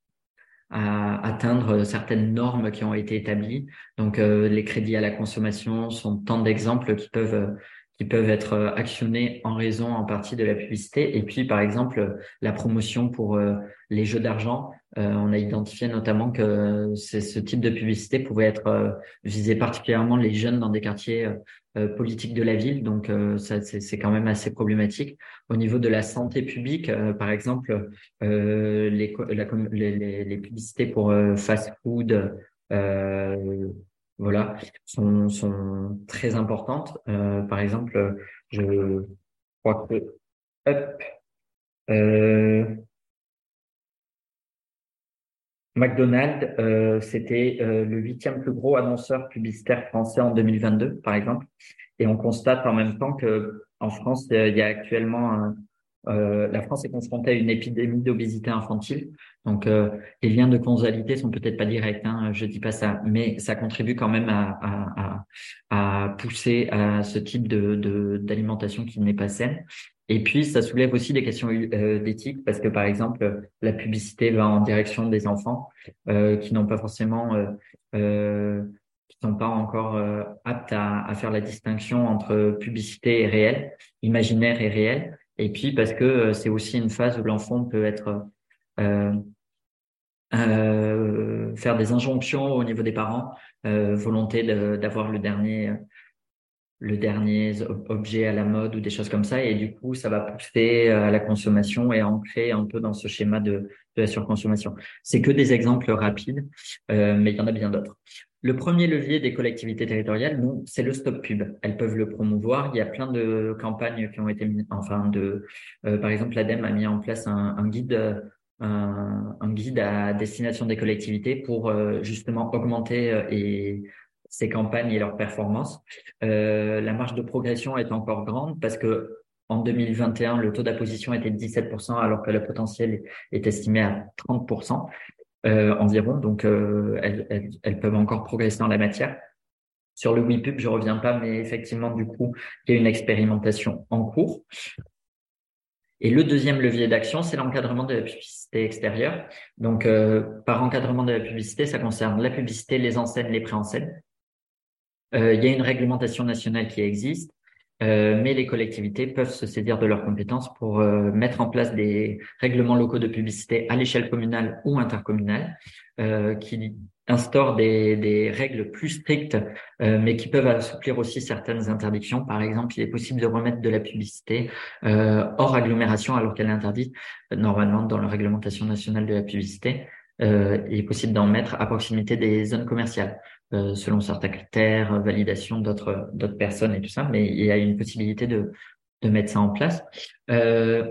à atteindre certaines normes qui ont été établies. Donc, euh, les crédits à la consommation sont tant d'exemples qui peuvent euh, qui peuvent être euh, actionnés en raison en partie de la publicité. Et puis, par exemple, la promotion pour euh, les jeux d'argent. Euh, on a identifié notamment que c'est, ce type de publicité pouvait être euh, visé particulièrement les jeunes dans des quartiers euh, euh, politiques de la ville. Donc, euh, ça, c'est, c'est quand même assez problématique. Au niveau de la santé publique, euh, par exemple, euh, les, co- la com- les, les, les publicités pour euh, fast-food, euh, voilà, sont, sont très importantes. Euh, par exemple, je crois que hop, euh, McDonald's, euh, c'était euh, le huitième plus gros annonceur publicitaire français en deux mille vingt-deux, par exemple. Et on constate en même temps que en France, euh, il y a actuellement un- euh, la France est confrontée à une épidémie d'obésité infantile. Donc, euh, les liens de causalité sont peut-être pas directs, hein, je dis pas ça, mais ça contribue quand même à, à, à, à pousser à ce type de, de, d'alimentation qui n'est pas saine. Et puis, ça soulève aussi des questions euh, d'éthique parce que, par exemple, la publicité va en direction des enfants euh, qui n'ont pas forcément euh, euh, qui sont pas encore euh, aptes à, à faire la distinction entre publicité et réel, imaginaire et réel. Et puis parce que euh, c'est aussi une phase où l'enfant peut être euh, euh, faire des injonctions au niveau des parents, euh, volonté de- d'avoir le dernier le dernier objet à la mode ou des choses comme ça. Et du coup, ça va pousser à la consommation et à ancrer un peu dans ce schéma de, de la surconsommation. C'est que des exemples rapides, euh, mais il y en a bien d'autres. Le premier levier des collectivités territoriales, nous, c'est le stop pub. Elles peuvent le promouvoir. Il y a plein de campagnes qui ont été mises, enfin, de, euh, par exemple, l'ADEME a mis en place un, un guide, un, un guide à destination des collectivités pour euh, justement augmenter euh, et ces campagnes et leurs performances. Euh, la marge de progression est encore grande parce que en deux mille vingt et un, le taux d'apposition était de dix-sept pour cent alors que le potentiel est estimé à trente pour cent euh, environ. Donc, euh, elles, elles, elles peuvent encore progresser en la matière. Sur le WePub, je reviens pas, mais effectivement, du coup, il y a une expérimentation en cours. Et le deuxième levier d'action, c'est l'encadrement de la publicité extérieure. Donc, euh, par encadrement de la publicité, ça concerne la publicité, les enseignes, les préenseignes. Euh, il y a une réglementation nationale qui existe, euh, mais les collectivités peuvent se saisir de leurs compétences pour euh, mettre en place des règlements locaux de publicité à l'échelle communale ou intercommunale, euh, qui instaurent des, des règles plus strictes, euh, mais qui peuvent assouplir aussi certaines interdictions. Par exemple, il est possible de remettre de la publicité euh, hors agglomération alors qu'elle est interdite normalement dans la réglementation nationale de la publicité. Euh, il est possible d'en mettre à proximité des zones commerciales. Euh, selon certains critères, validation d'autres d'autres personnes et tout ça, mais il y a une possibilité de de mettre ça en place. Euh,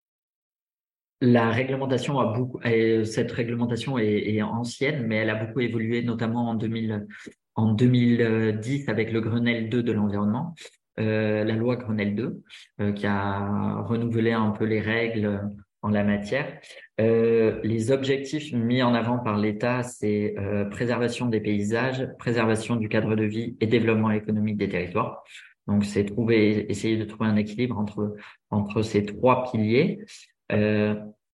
la réglementation a beaucoup, et cette réglementation est, est ancienne, mais elle a beaucoup évolué, notamment en deux mille en deux mille dix avec le Grenelle deux de l'environnement, euh, la loi Grenelle deux, euh, qui a renouvelé un peu les règles en la matière. Euh, les objectifs mis en avant par l'État, c'est euh, préservation des paysages, préservation du cadre de vie et développement économique des territoires. Donc, c'est trouver, essayer de trouver un équilibre entre entre ces trois piliers. Euh,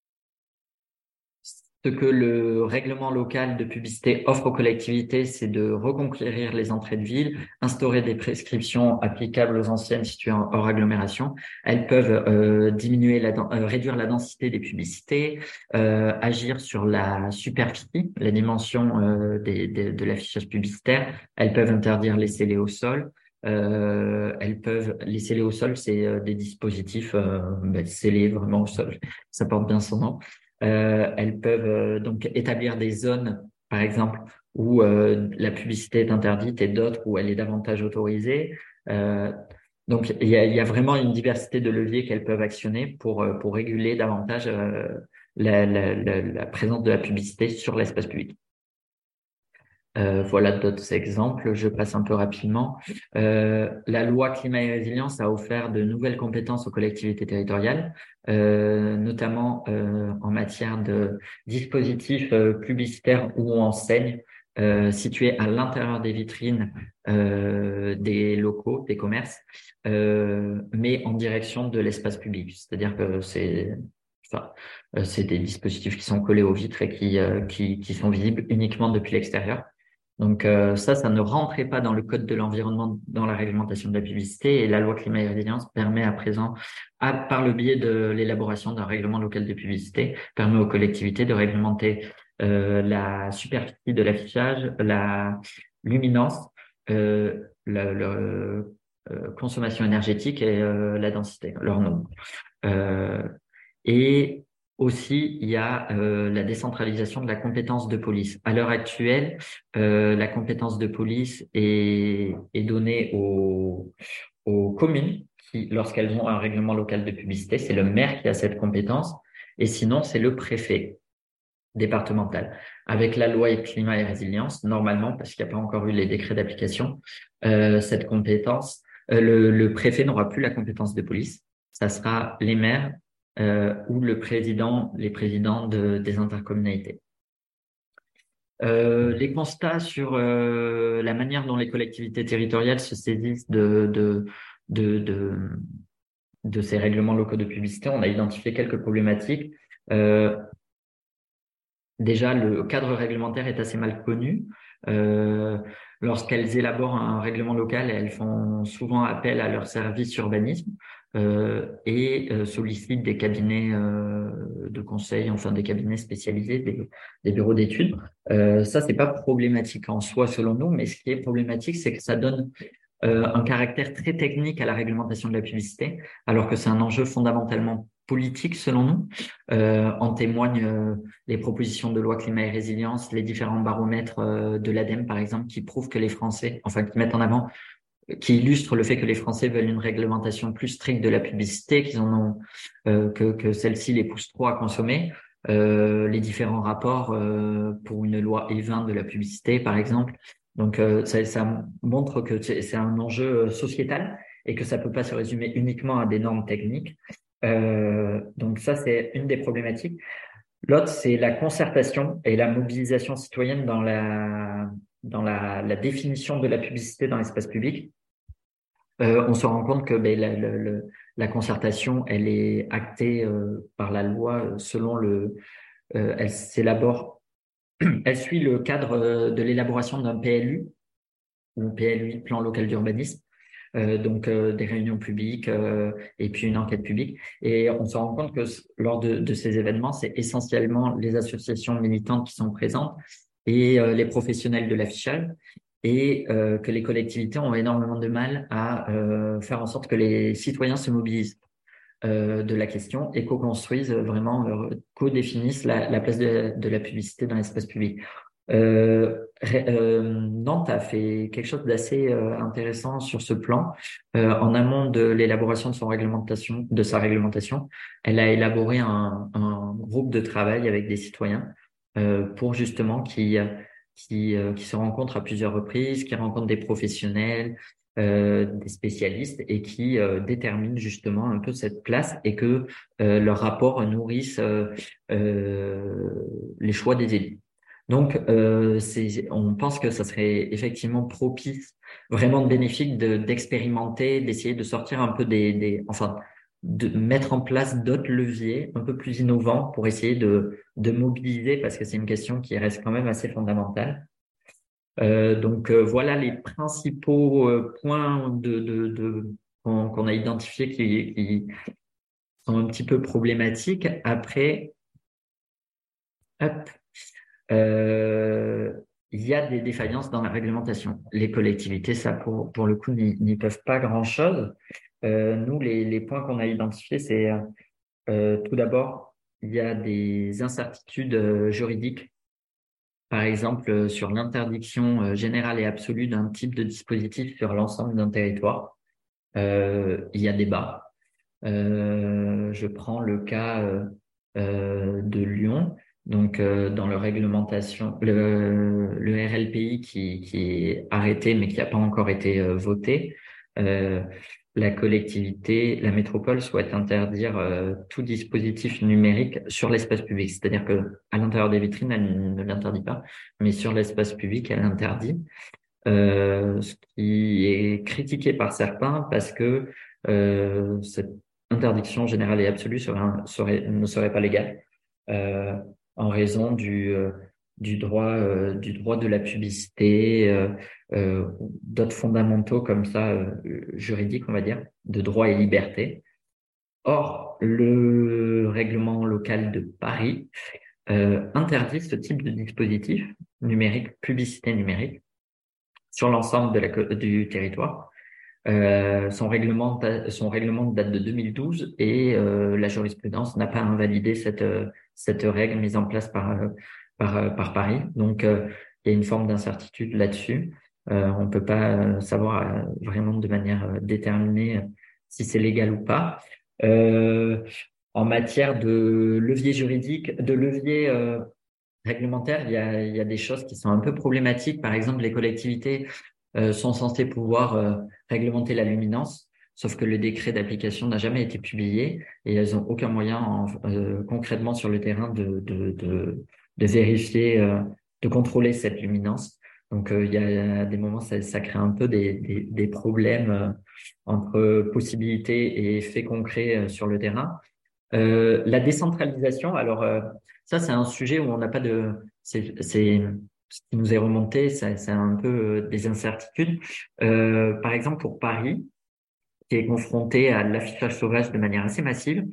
Ce que le règlement local de publicité offre aux collectivités, c'est de reconquérir les entrées de ville, instaurer des prescriptions applicables aux anciennes situées en hors agglomération. Elles peuvent euh, diminuer la, euh, réduire la densité des publicités, euh, agir sur la superficie, la dimension euh, des, des, de l'affichage publicitaire. Elles peuvent interdire les scellés au sol. Euh, elles peuvent les scellés au sol, c'est euh, des dispositifs euh, ben, scellés vraiment au sol. Ça porte bien son nom. Euh, elles peuvent euh, donc établir des zones, par exemple, où euh, la publicité est interdite et d'autres où elle est davantage autorisée. Euh, donc, il y a, il y a vraiment une diversité de leviers qu'elles peuvent actionner pour euh, pour réguler davantage euh, la, la, la, la présence de la publicité sur l'espace public. Euh, voilà d'autres exemples. Je passe un peu rapidement. Euh, la loi climat et résilience a offert de nouvelles compétences aux collectivités territoriales, euh, notamment euh, en matière de dispositifs euh, publicitaires ou enseignes euh, situés à l'intérieur des vitrines euh, des locaux, des commerces, euh, mais en direction de l'espace public. C'est-à-dire que c'est Enfin, euh, c'est des dispositifs qui sont collés aux vitres et qui, euh, qui, qui sont visibles uniquement depuis l'extérieur. Donc euh, ça, ça ne rentrait pas dans le code de l'environnement, dans la réglementation de la publicité, et la loi climat et résilience permet à présent, à, par le biais de l'élaboration d'un règlement local de publicité, permet aux collectivités de réglementer euh, la superficie de l'affichage, la luminance, euh, la, la euh, consommation énergétique et euh, la densité, leur nombre. Euh, et aussi, il y a euh, la décentralisation de la compétence de police. À l'heure actuelle, euh, la compétence de police est, est donnée aux, aux communes qui, lorsqu'elles ont un règlement local de publicité, c'est le maire qui a cette compétence, et sinon, c'est le préfet départemental. Avec la loi climat et résilience, normalement, parce qu'il n'y a pas encore eu les décrets d'application, euh, cette compétence, euh, le, le préfet n'aura plus la compétence de police. Ça sera les maires euh, ou le président, les présidents de, des intercommunalités. Euh, les constats sur euh, la manière dont les collectivités territoriales se saisissent de, de, de, de, de ces règlements locaux de publicité, on a identifié quelques problématiques. Euh, Déjà, le cadre réglementaire est assez mal connu. Euh, lorsqu'elles élaborent un règlement local, elles font souvent appel à leur service urbanisme euh, et euh, sollicitent des cabinets euh, de conseil, enfin des cabinets spécialisés, des, des bureaux d'études. Euh, ça, c'est pas problématique en soi selon nous, mais ce qui est problématique, c'est que ça donne euh, un caractère très technique à la réglementation de la publicité, alors que c'est un enjeu fondamentalement politique selon nous. Euh, en témoignent euh, les propositions de loi climat et résilience, les différents baromètres euh, de l'ADEME par exemple, qui prouvent que les Français, enfin qui mettent en avant, qui illustrent le fait que les Français veulent une réglementation plus stricte de la publicité, qu'ils en ont, euh, que, que celle-ci les pousse trop à consommer. Euh, les différents rapports euh, pour une loi E vingt de la publicité, par exemple. Donc, euh, ça, ça montre que c'est c'est un enjeu sociétal et que ça peut pas se résumer uniquement à des normes techniques. Euh, donc ça, c'est une des problématiques. L'autre, c'est la concertation et la mobilisation citoyenne dans la dans la, la définition de la publicité dans l'espace public. Euh, on se rend compte que ben, la, la, la, la concertation, elle est actée euh, par la loi selon le, euh, elle s'élabore, elle suit le cadre euh, de l'élaboration d'un P L U, le P L U, plan local d'urbanisme, euh, donc euh, des réunions publiques euh, et puis une enquête publique. Et on se rend compte que lors de, de ces événements, c'est essentiellement les associations militantes qui sont présentes et euh, les professionnels de l'affichage, et euh, que les collectivités ont énormément de mal à euh, faire en sorte que les citoyens se mobilisent euh, de la question et co-construisent vraiment, euh, co-définissent la, la place de, de la publicité dans l'espace public. Euh, euh, Nantes a fait quelque chose d'assez euh, intéressant sur ce plan. Euh, en amont de l'élaboration de son réglementation, de sa réglementation, elle a élaboré un, un groupe de travail avec des citoyens euh, pour justement qui qui euh, qui se rencontrent à plusieurs reprises, qui rencontrent des professionnels, euh, des spécialistes et qui euh, déterminent justement un peu cette place et que euh, leur rapport nourrisse euh, euh, les choix des élus. Donc, euh, c'est, on pense que ça serait effectivement propice, vraiment bénéfique de, d'expérimenter, d'essayer de sortir un peu des, des, enfin, de mettre en place d'autres leviers un peu plus innovants pour essayer de, de mobiliser, parce que c'est une question qui reste quand même assez fondamentale. Euh, donc euh, voilà les principaux euh, points de, de, de qu'on, qu'on a identifiés qui, qui sont un petit peu problématiques. Après, hop. Euh, il y a des défaillances dans la réglementation. Les collectivités, ça pour, pour le coup, n'y, n'y peuvent pas grand-chose. Euh, nous, les, les points qu'on a identifiés, c'est euh, tout d'abord, il y a des incertitudes euh, juridiques, par exemple euh, sur l'interdiction euh, générale et absolue d'un type de dispositif sur l'ensemble d'un territoire. Euh, il y a débat. Euh, je prends le cas euh, euh, de Lyon. Donc, euh, dans le réglementation, le, le R L P I qui, qui est arrêté mais qui n'a pas encore été euh, voté, euh, la collectivité, la métropole souhaite interdire euh, tout dispositif numérique sur l'espace public. C'est-à-dire que à l'intérieur des vitrines, elle ne l'interdit pas, mais sur l'espace public, elle l'interdit. Euh, ce qui est critiqué par certains parce que euh, cette interdiction générale et absolue serait, serait, ne serait pas légale euh, en raison du, euh, du droit euh, du droit de la publicité, euh, euh, d'autres fondamentaux comme ça euh, juridiques, on va dire, de droit et liberté. Or, le règlement local de Paris euh, interdit ce type de dispositif numérique, publicité numérique, sur l'ensemble de la, du territoire. Euh, son règlement, son règlement date de deux mille douze et euh, la jurisprudence n'a pas invalidé cette cette règle mise en place par par par Paris. Donc euh, il y a une forme d'incertitude là-dessus. Euh, on peut pas savoir vraiment de manière déterminée si c'est légal ou pas. Euh, en matière de levier juridique, de levier euh, réglementaire, il y a il y a des choses qui sont un peu problématiques. Par exemple, les collectivités Euh, sont censés pouvoir euh, réglementer la luminance, sauf que le décret d'application n'a jamais été publié et elles n'ont aucun moyen en, euh, concrètement sur le terrain de, de, de, de vérifier, euh, de contrôler cette luminance. Donc euh, il y a des moments, ça, ça crée un peu des, des, des problèmes euh, entre possibilités et faits concrets euh, sur le terrain. Euh, la décentralisation, alors euh, ça c'est un sujet où on n'a pas de... c'est, c'est ce qui nous est remonté, c'est, c'est un peu euh, des incertitudes. Euh, par exemple, pour Paris, qui est confronté à l'affichage sauvage de manière assez massive,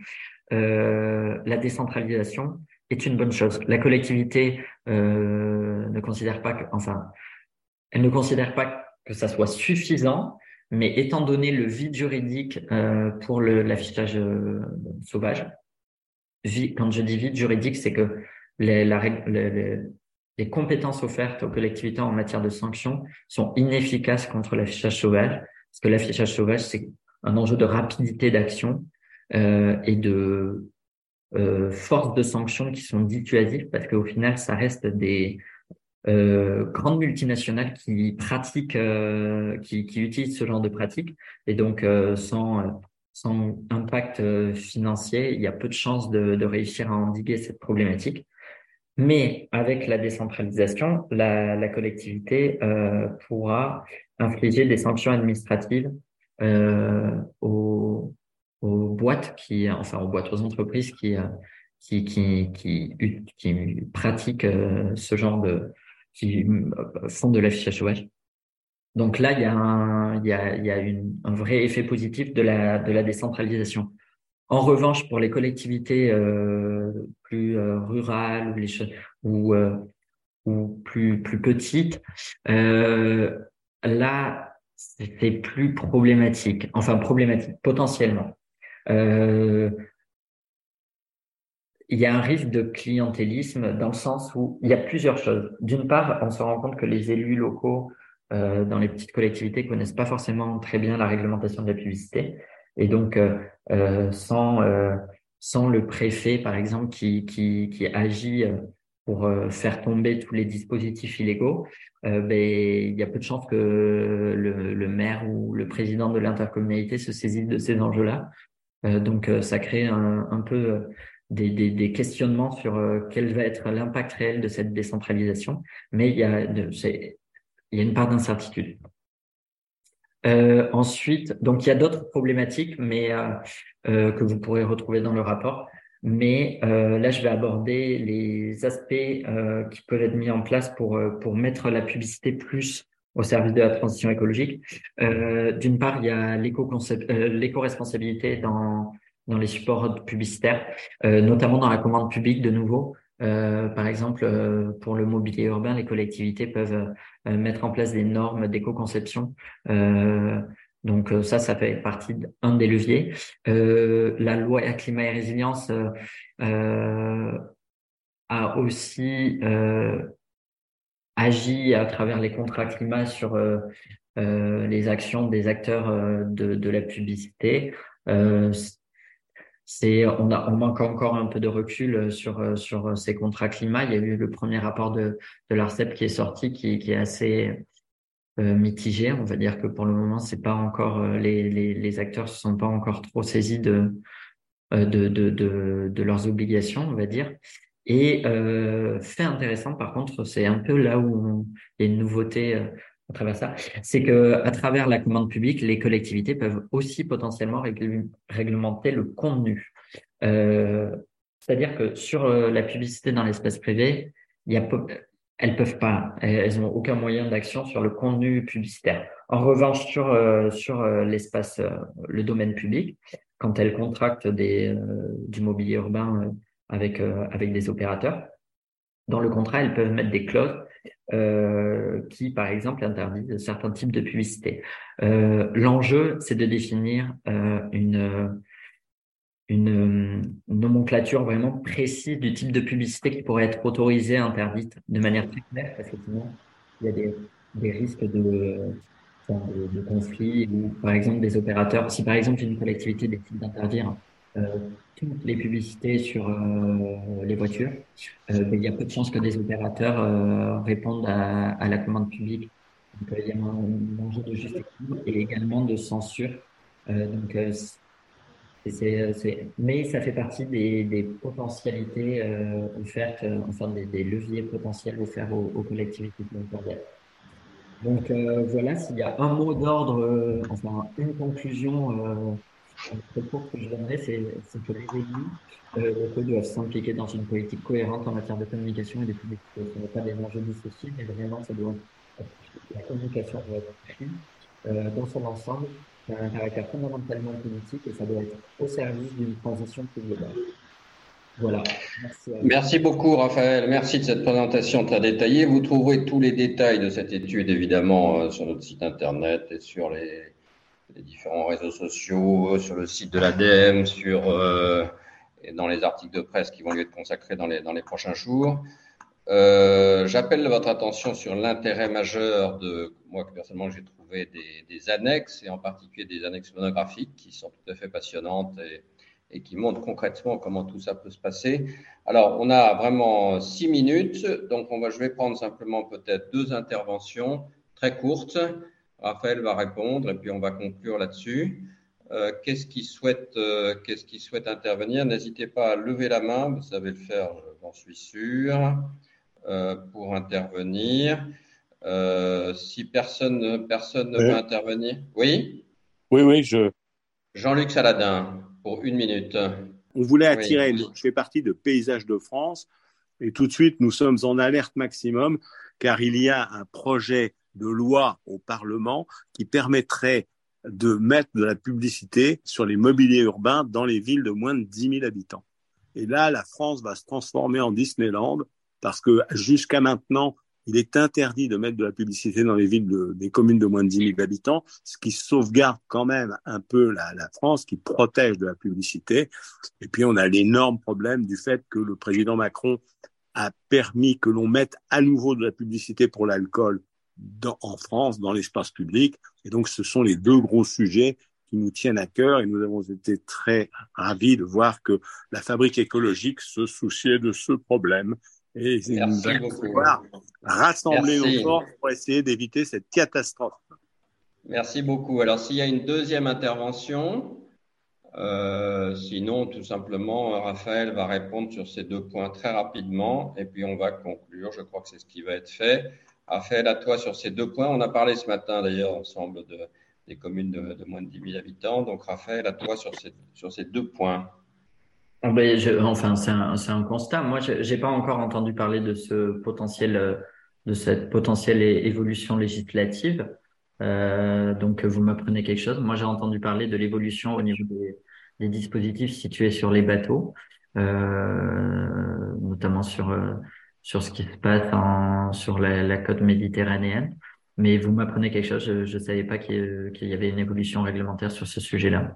euh, la décentralisation est une bonne chose. La collectivité euh, ne considère pas que, enfin, elle ne considère pas que ça soit suffisant, Mais étant donné le vide juridique euh, pour le, l'affichage euh, sauvage, vi- quand je dis vide juridique, c'est que les, la, règle- les, les- les compétences offertes aux collectivités en matière de sanctions sont inefficaces contre l'affichage sauvage, parce que l'affichage sauvage, c'est un enjeu de rapidité d'action euh, et de euh, force de sanctions qui sont dissuasives, parce qu'au final, ça reste des euh, grandes multinationales qui pratiquent, euh, qui, qui utilisent ce genre de pratiques, et donc euh, sans sans impact euh, financier, il y a peu de chances de, de réussir à endiguer cette problématique. Mais avec la décentralisation, la, la collectivité euh, pourra infliger des sanctions administratives euh, aux, aux boîtes qui, enfin aux boîtes, aux entreprises qui euh, qui qui qui, qui pratiquent euh, ce genre de, qui euh, font de l'affichage sauvage. Donc là, il y a un, il y a, il y a une, un vrai effet positif de la de la décentralisation. En revanche, pour les collectivités euh, plus euh, rurales ou les cho- ou, euh, ou plus plus petites, euh, là c'est plus problématique. Enfin problématique potentiellement. Euh, il y a un risque de clientélisme dans le sens où il y a plusieurs choses. D'une part, on se rend compte que les élus locaux euh, dans les petites collectivités connaissent pas forcément très bien la réglementation de la publicité. Et donc, euh, euh, sans, euh, sans le préfet, par exemple, qui, qui, qui agit euh, pour euh, faire tomber tous les dispositifs illégaux, euh, ben, il y a peu de chances que le, le maire ou le président de l'intercommunalité se saisisse de ces enjeux-là. Euh, donc, euh, ça crée un, un peu euh, des, des, des questionnements sur euh, quel va être l'impact réel de cette décentralisation. Mais il y a, de, c'est, il y a une part d'incertitude. Euh, ensuite, donc il y a d'autres problématiques, mais euh, euh, que vous pourrez retrouver dans le rapport. Mais euh, là, je vais aborder les aspects euh, qui peuvent être mis en place pour euh, pour mettre la publicité plus au service de la transition écologique. Euh, d'une part, il y a l'éco-concept, euh, l'éco-responsabilité dans dans les supports publicitaires, euh, notamment dans la commande publique. De nouveau, euh, par exemple, euh, pour le mobilier urbain, les collectivités peuvent euh, mettre en place des normes d'éco-conception. Euh, donc euh, ça, ça fait partie d'un des leviers. Euh, la loi climat et résilience euh, euh, a aussi euh, agi à travers les contrats climat sur euh, euh, les actions des acteurs euh, de, de la publicité. Euh, c'est, on a, on manque encore un peu de recul sur sur ces contrats climat. Il y a eu le premier rapport de de l'Arcep qui est sorti, qui qui est assez euh, mitigé. On va dire que pour le moment, c'est pas encore euh, les, les les acteurs se sont pas encore trop saisis de euh, de de de, de leurs obligations, on va dire. Et euh, fait intéressant, par contre, c'est un peu là où on- il y a une nouveauté euh, à travers ça, c'est que à travers la commande publique, les collectivités peuvent aussi potentiellement régl- réglementer le contenu. Euh, c'est-à-dire que sur euh, la publicité dans l'espace privé, il y a peu- elles peuvent pas, elles ont aucun moyen d'action sur le contenu publicitaire. En revanche, sur euh, sur euh, l'espace, euh, le domaine public, quand elles contractent des euh, du mobilier urbain euh, avec euh, avec des opérateurs, dans le contrat, elles peuvent mettre des clauses euh, qui, par exemple, interdisent certains types de publicité. Euh, l'enjeu, c'est de définir euh, une une, euh, nomenclature vraiment précise du type de publicité qui pourrait être autorisée, interdite de manière très claire, parce que sinon, il y a des, des risques de, enfin, de, de conflits ou, par exemple, des opérateurs. Si, par exemple, une collectivité décide d'interdire euh, toutes les publicités sur euh, les voitures, euh, ben, il y a peu de chances que des opérateurs euh, répondent à, à la commande publique. Donc, euh, il y a un, un enjeu de juste équilibre et également de censure. Euh, donc, euh, et c'est, euh, c'est, mais ça fait partie des, des potentialités euh, offertes, euh, enfin des, des leviers potentiels offerts aux, aux collectivités territoriales. Donc euh, voilà, s'il y a un mot d'ordre, euh, enfin une conclusion euh, très courte que je donnerais, c'est, c'est que les élus euh, locaux doivent s'impliquer dans une politique cohérente en matière de communication et de publicité. Ce n'est pas des enjeux dissociés, mais vraiment, ça doit être, la communication doit être prise euh, dans son ensemble, ça a un caractère fondamentalement politique et ça doit être au service d'une transition plus globale. Voilà, merci à vous. Merci beaucoup, Raphaël. Merci de cette présentation très détaillée. Vous trouverez tous les détails de cette étude, évidemment, euh, sur notre site internet et sur les, les différents réseaux sociaux, sur le site de l'A D E M, sur, euh, et dans les articles de presse qui vont lui être consacrés dans les, dans les prochains jours. Euh, j'appelle votre attention sur l'intérêt majeur de, moi personnellement j'ai trouvé des, des annexes, et en particulier des annexes monographiques qui sont tout à fait passionnantes et, et qui montrent concrètement comment tout ça peut se passer. Alors, on a vraiment six minutes, donc on va, je vais prendre simplement peut-être deux interventions très courtes. Raphaël va répondre et puis on va conclure là-dessus. Euh, qu'est-ce qui souhaite, euh, qu'est-ce qui souhaite intervenir? N'hésitez pas à lever la main, vous savez le faire, j'en suis sûr. Euh, pour intervenir. Euh, si personne, personne ne oui. veut intervenir. Oui? Oui, oui, je. Jean-Luc Saladin, pour une minute. On voulait attirer, Oui. je fais partie de Paysages de France, et tout de suite, nous sommes en alerte maximum, car il y a un projet de loi au Parlement qui permettrait de mettre de la publicité sur les mobiliers urbains dans les villes de moins de dix mille habitants. Et là, la France va se transformer en Disneyland, parce que jusqu'à maintenant, il est interdit de mettre de la publicité dans les villes de, des communes de moins de dix mille habitants, ce qui sauvegarde quand même un peu la, la France, qui protège de la publicité. Et puis, on a l'énorme problème du fait que le président Macron a permis que l'on mette à nouveau de la publicité pour l'alcool dans, en France, dans l'espace public. Et donc, ce sont les deux gros sujets qui nous tiennent à cœur, et nous avons été très ravis de voir que la Fabrique écologique se souciait de ce problème. Et Merci nous beaucoup. pouvoir rassembler Merci. nos forces pour essayer d'éviter cette catastrophe. Merci beaucoup. Alors, s'il y a une deuxième intervention, euh, sinon, tout simplement, Raphaël va répondre sur ces deux points très rapidement, et puis on va conclure. Je crois que c'est ce qui va être fait. Raphaël, à toi sur ces deux points. On a parlé ce matin, d'ailleurs, ensemble de, des communes de, de moins de dix mille habitants. Donc, Raphaël, à toi sur ces, sur ces deux points. Ben, je, enfin, c'est un, c'est un constat. Moi, je j'ai pas encore entendu parler de ce potentiel, euh, de cette potentielle é- évolution législative. Euh, donc, vous m'apprenez quelque chose. Moi, j'ai entendu parler de l'évolution au niveau des, des dispositifs situés sur les bateaux, euh, notamment sur euh, sur ce qui se passe en, sur la, la côte méditerranéenne. Mais vous m'apprenez quelque chose. Je, je savais pas qu'il, qu'il y avait une évolution réglementaire sur ce sujet-là.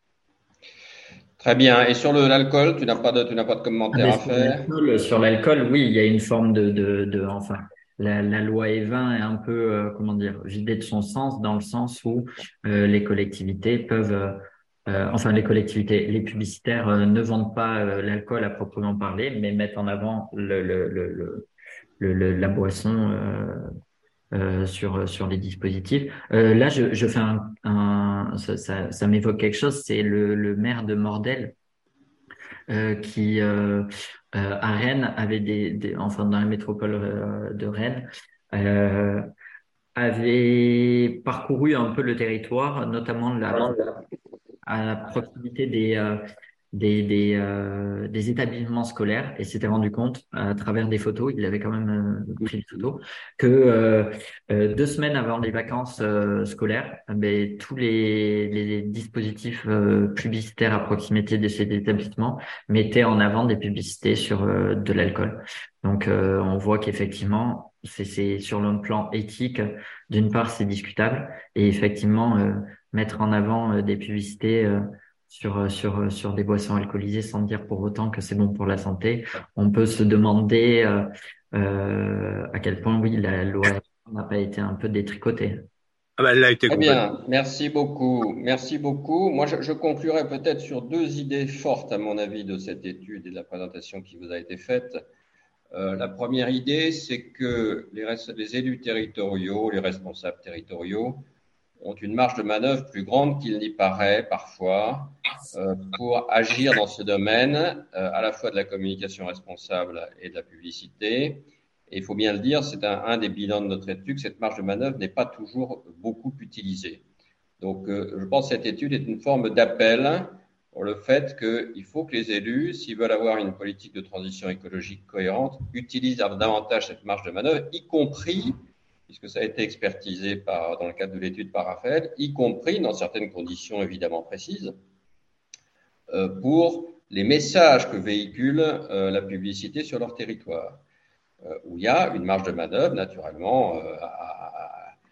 Très bien. Et sur le, l'alcool, tu n'as pas de, tu n'as pas de Ah commentaire ben, à sur faire? l'alcool, sur l'alcool, oui, il y a une forme de, de, de enfin, la, la loi E vingt est un peu, euh, comment dire, vidée de son sens, dans le sens où euh, les collectivités peuvent, euh, euh, enfin les collectivités, les publicitaires euh, ne vendent pas euh, l'alcool à proprement parler, mais mettent en avant le, le, le, le, le- le- la boisson euh, euh, sur sur les dispositifs. Euh, là, je, je fais un, un ça, ça, ça m'évoque quelque chose, c'est le, le maire de Mordel euh, qui euh, euh, à Rennes avait des, des enfin dans la métropole euh, de Rennes euh, avait parcouru un peu le territoire, notamment la, à la proximité des euh, des des, euh, des établissements scolaires, et s'était rendu compte à travers des photos, il avait quand même euh, pris des photos, que euh, euh, deux semaines avant les vacances euh, scolaires, eh ben, tous les, les dispositifs euh, publicitaires à proximité de ces établissements mettaient en avant des publicités sur euh, de l'alcool. Donc euh, on voit qu'effectivement, c'est, c'est sur le plan éthique, d'une part c'est discutable, et effectivement euh, mettre en avant euh, des publicités euh, sur sur sur des boissons alcoolisées sans dire pour autant que c'est bon pour la santé. On peut se demander euh, euh, à quel point oui la loi n'a pas été un peu détricotée. Ah ben, elle a été Très complètement. bien, merci beaucoup. Merci beaucoup. Moi, je, je conclurai peut-être sur deux idées fortes, à mon avis, de cette étude et de la présentation qui vous a été faite. Euh, la première idée, c'est que les, les élus territoriaux, les responsables territoriaux, ont une marge de manœuvre plus grande qu'il n'y paraît parfois euh, pour agir dans ce domaine, euh, à la fois de la communication responsable et de la publicité. Et il faut bien le dire, c'est un, un des bilans de notre étude, que cette marge de manœuvre n'est pas toujours beaucoup utilisée. Donc, euh, je pense que cette étude est une forme d'appel pour le fait qu'il faut que les élus, s'ils veulent avoir une politique de transition écologique cohérente, utilisent davantage cette marge de manœuvre, y compris, puisque ça a été expertisé par, dans le cadre de l'étude par Raphaël, y compris dans certaines conditions évidemment précises, euh, pour les messages que véhicule euh, la publicité sur leur territoire, euh, où il y a une marge de manœuvre naturellement euh, à, à,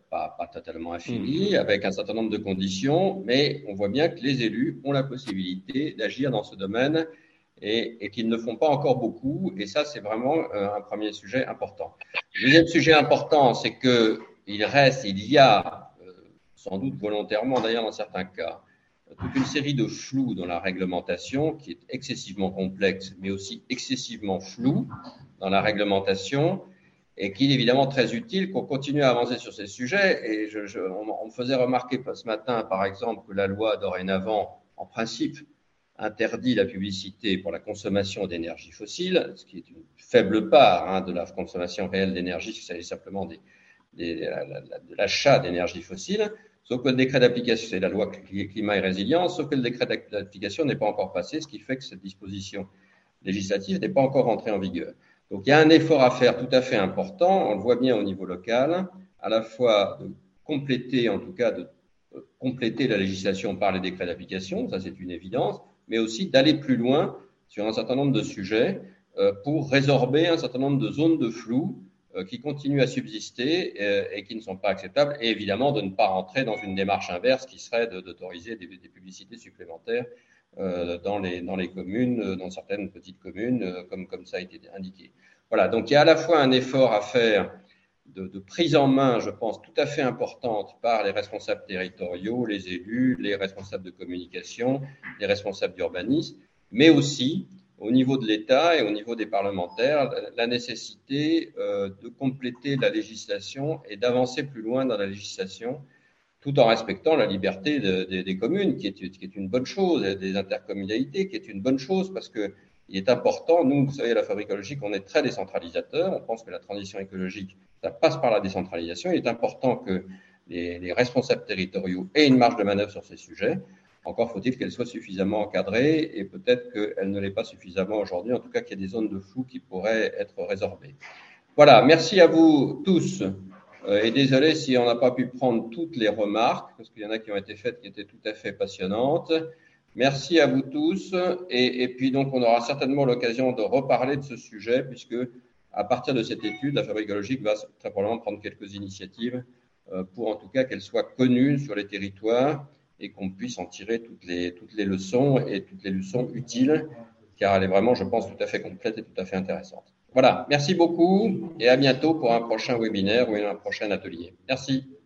pas, pas totalement infinie, mmh. avec un certain nombre de conditions, mais on voit bien que les élus ont la possibilité d'agir dans ce domaine et, et qu'ils ne font pas encore beaucoup. Et ça, c'est vraiment euh, un premier sujet important. Le deuxième sujet important, c'est qu'il reste, il y a, euh, sans doute volontairement d'ailleurs dans certains cas, toute une série de flous dans la réglementation qui est excessivement complexe, mais aussi excessivement flou dans la réglementation, et qu'il est évidemment très utile qu'on continue à avancer sur ces sujets. Et je, je, on, on me faisait remarquer ce matin, par exemple, que la loi dorénavant, en principe, interdit la publicité pour la consommation d'énergie fossile, ce qui est une faible part hein, de la consommation réelle d'énergie, il s'agit simplement des, des, de l'achat d'énergie fossile. Sauf que le décret d'application, c'est la loi climat et résilience, sauf que le décret d'application n'est pas encore passé, ce qui fait que cette disposition législative n'est pas encore entrée en vigueur. Donc, il y a un effort à faire tout à fait important, on le voit bien au niveau local, à la fois de compléter, en tout cas, de compléter la législation par les décrets d'application, ça c'est une évidence, mais aussi d'aller plus loin sur un certain nombre de sujets euh, pour résorber un certain nombre de zones de flou euh, qui continuent à subsister euh, et qui ne sont pas acceptables, et évidemment de ne pas rentrer dans une démarche inverse qui serait de, d'autoriser des, des publicités supplémentaires euh, dans, les, dans les communes, dans certaines petites communes, euh, comme, comme ça a été indiqué. Voilà, donc il y a à la fois un effort à faire de, de prise en main, je pense, tout à fait importante par les responsables territoriaux, les élus, les responsables de communication, les responsables d'urbanisme, mais aussi au niveau de l'État et au niveau des parlementaires, la nécessité euh, de compléter la législation et d'avancer plus loin dans la législation, tout en respectant la liberté de, de, des communes, qui est, qui est une bonne chose, et des intercommunalités, qui est une bonne chose, parce que il est important, nous, vous savez, à la Fabrique écologique, on est très décentralisateur, on pense que la transition écologique, ça passe par la décentralisation. Il est important que les, les responsables territoriaux aient une marge de manœuvre sur ces sujets. Encore faut-il qu'elle soit suffisamment encadrée et peut-être qu'elle ne l'est pas suffisamment aujourd'hui, en tout cas qu'il y a des zones de flou qui pourraient être résorbées. Voilà, merci à vous tous euh, et désolé si on n'a pas pu prendre toutes les remarques, parce qu'il y en a qui ont été faites qui étaient tout à fait passionnantes. Merci à vous tous et, et puis donc on aura certainement l'occasion de reparler de ce sujet puisque à partir de cette étude, la Fabrique écologique va très probablement prendre quelques initiatives euh, pour en tout cas qu'elle soit connue sur les territoires et qu'on puisse en tirer toutes les, toutes les leçons et toutes les leçons utiles car elle est vraiment, je pense, tout à fait complète et tout à fait intéressante. Voilà, merci beaucoup et à bientôt pour un prochain webinaire ou un prochain atelier. Merci.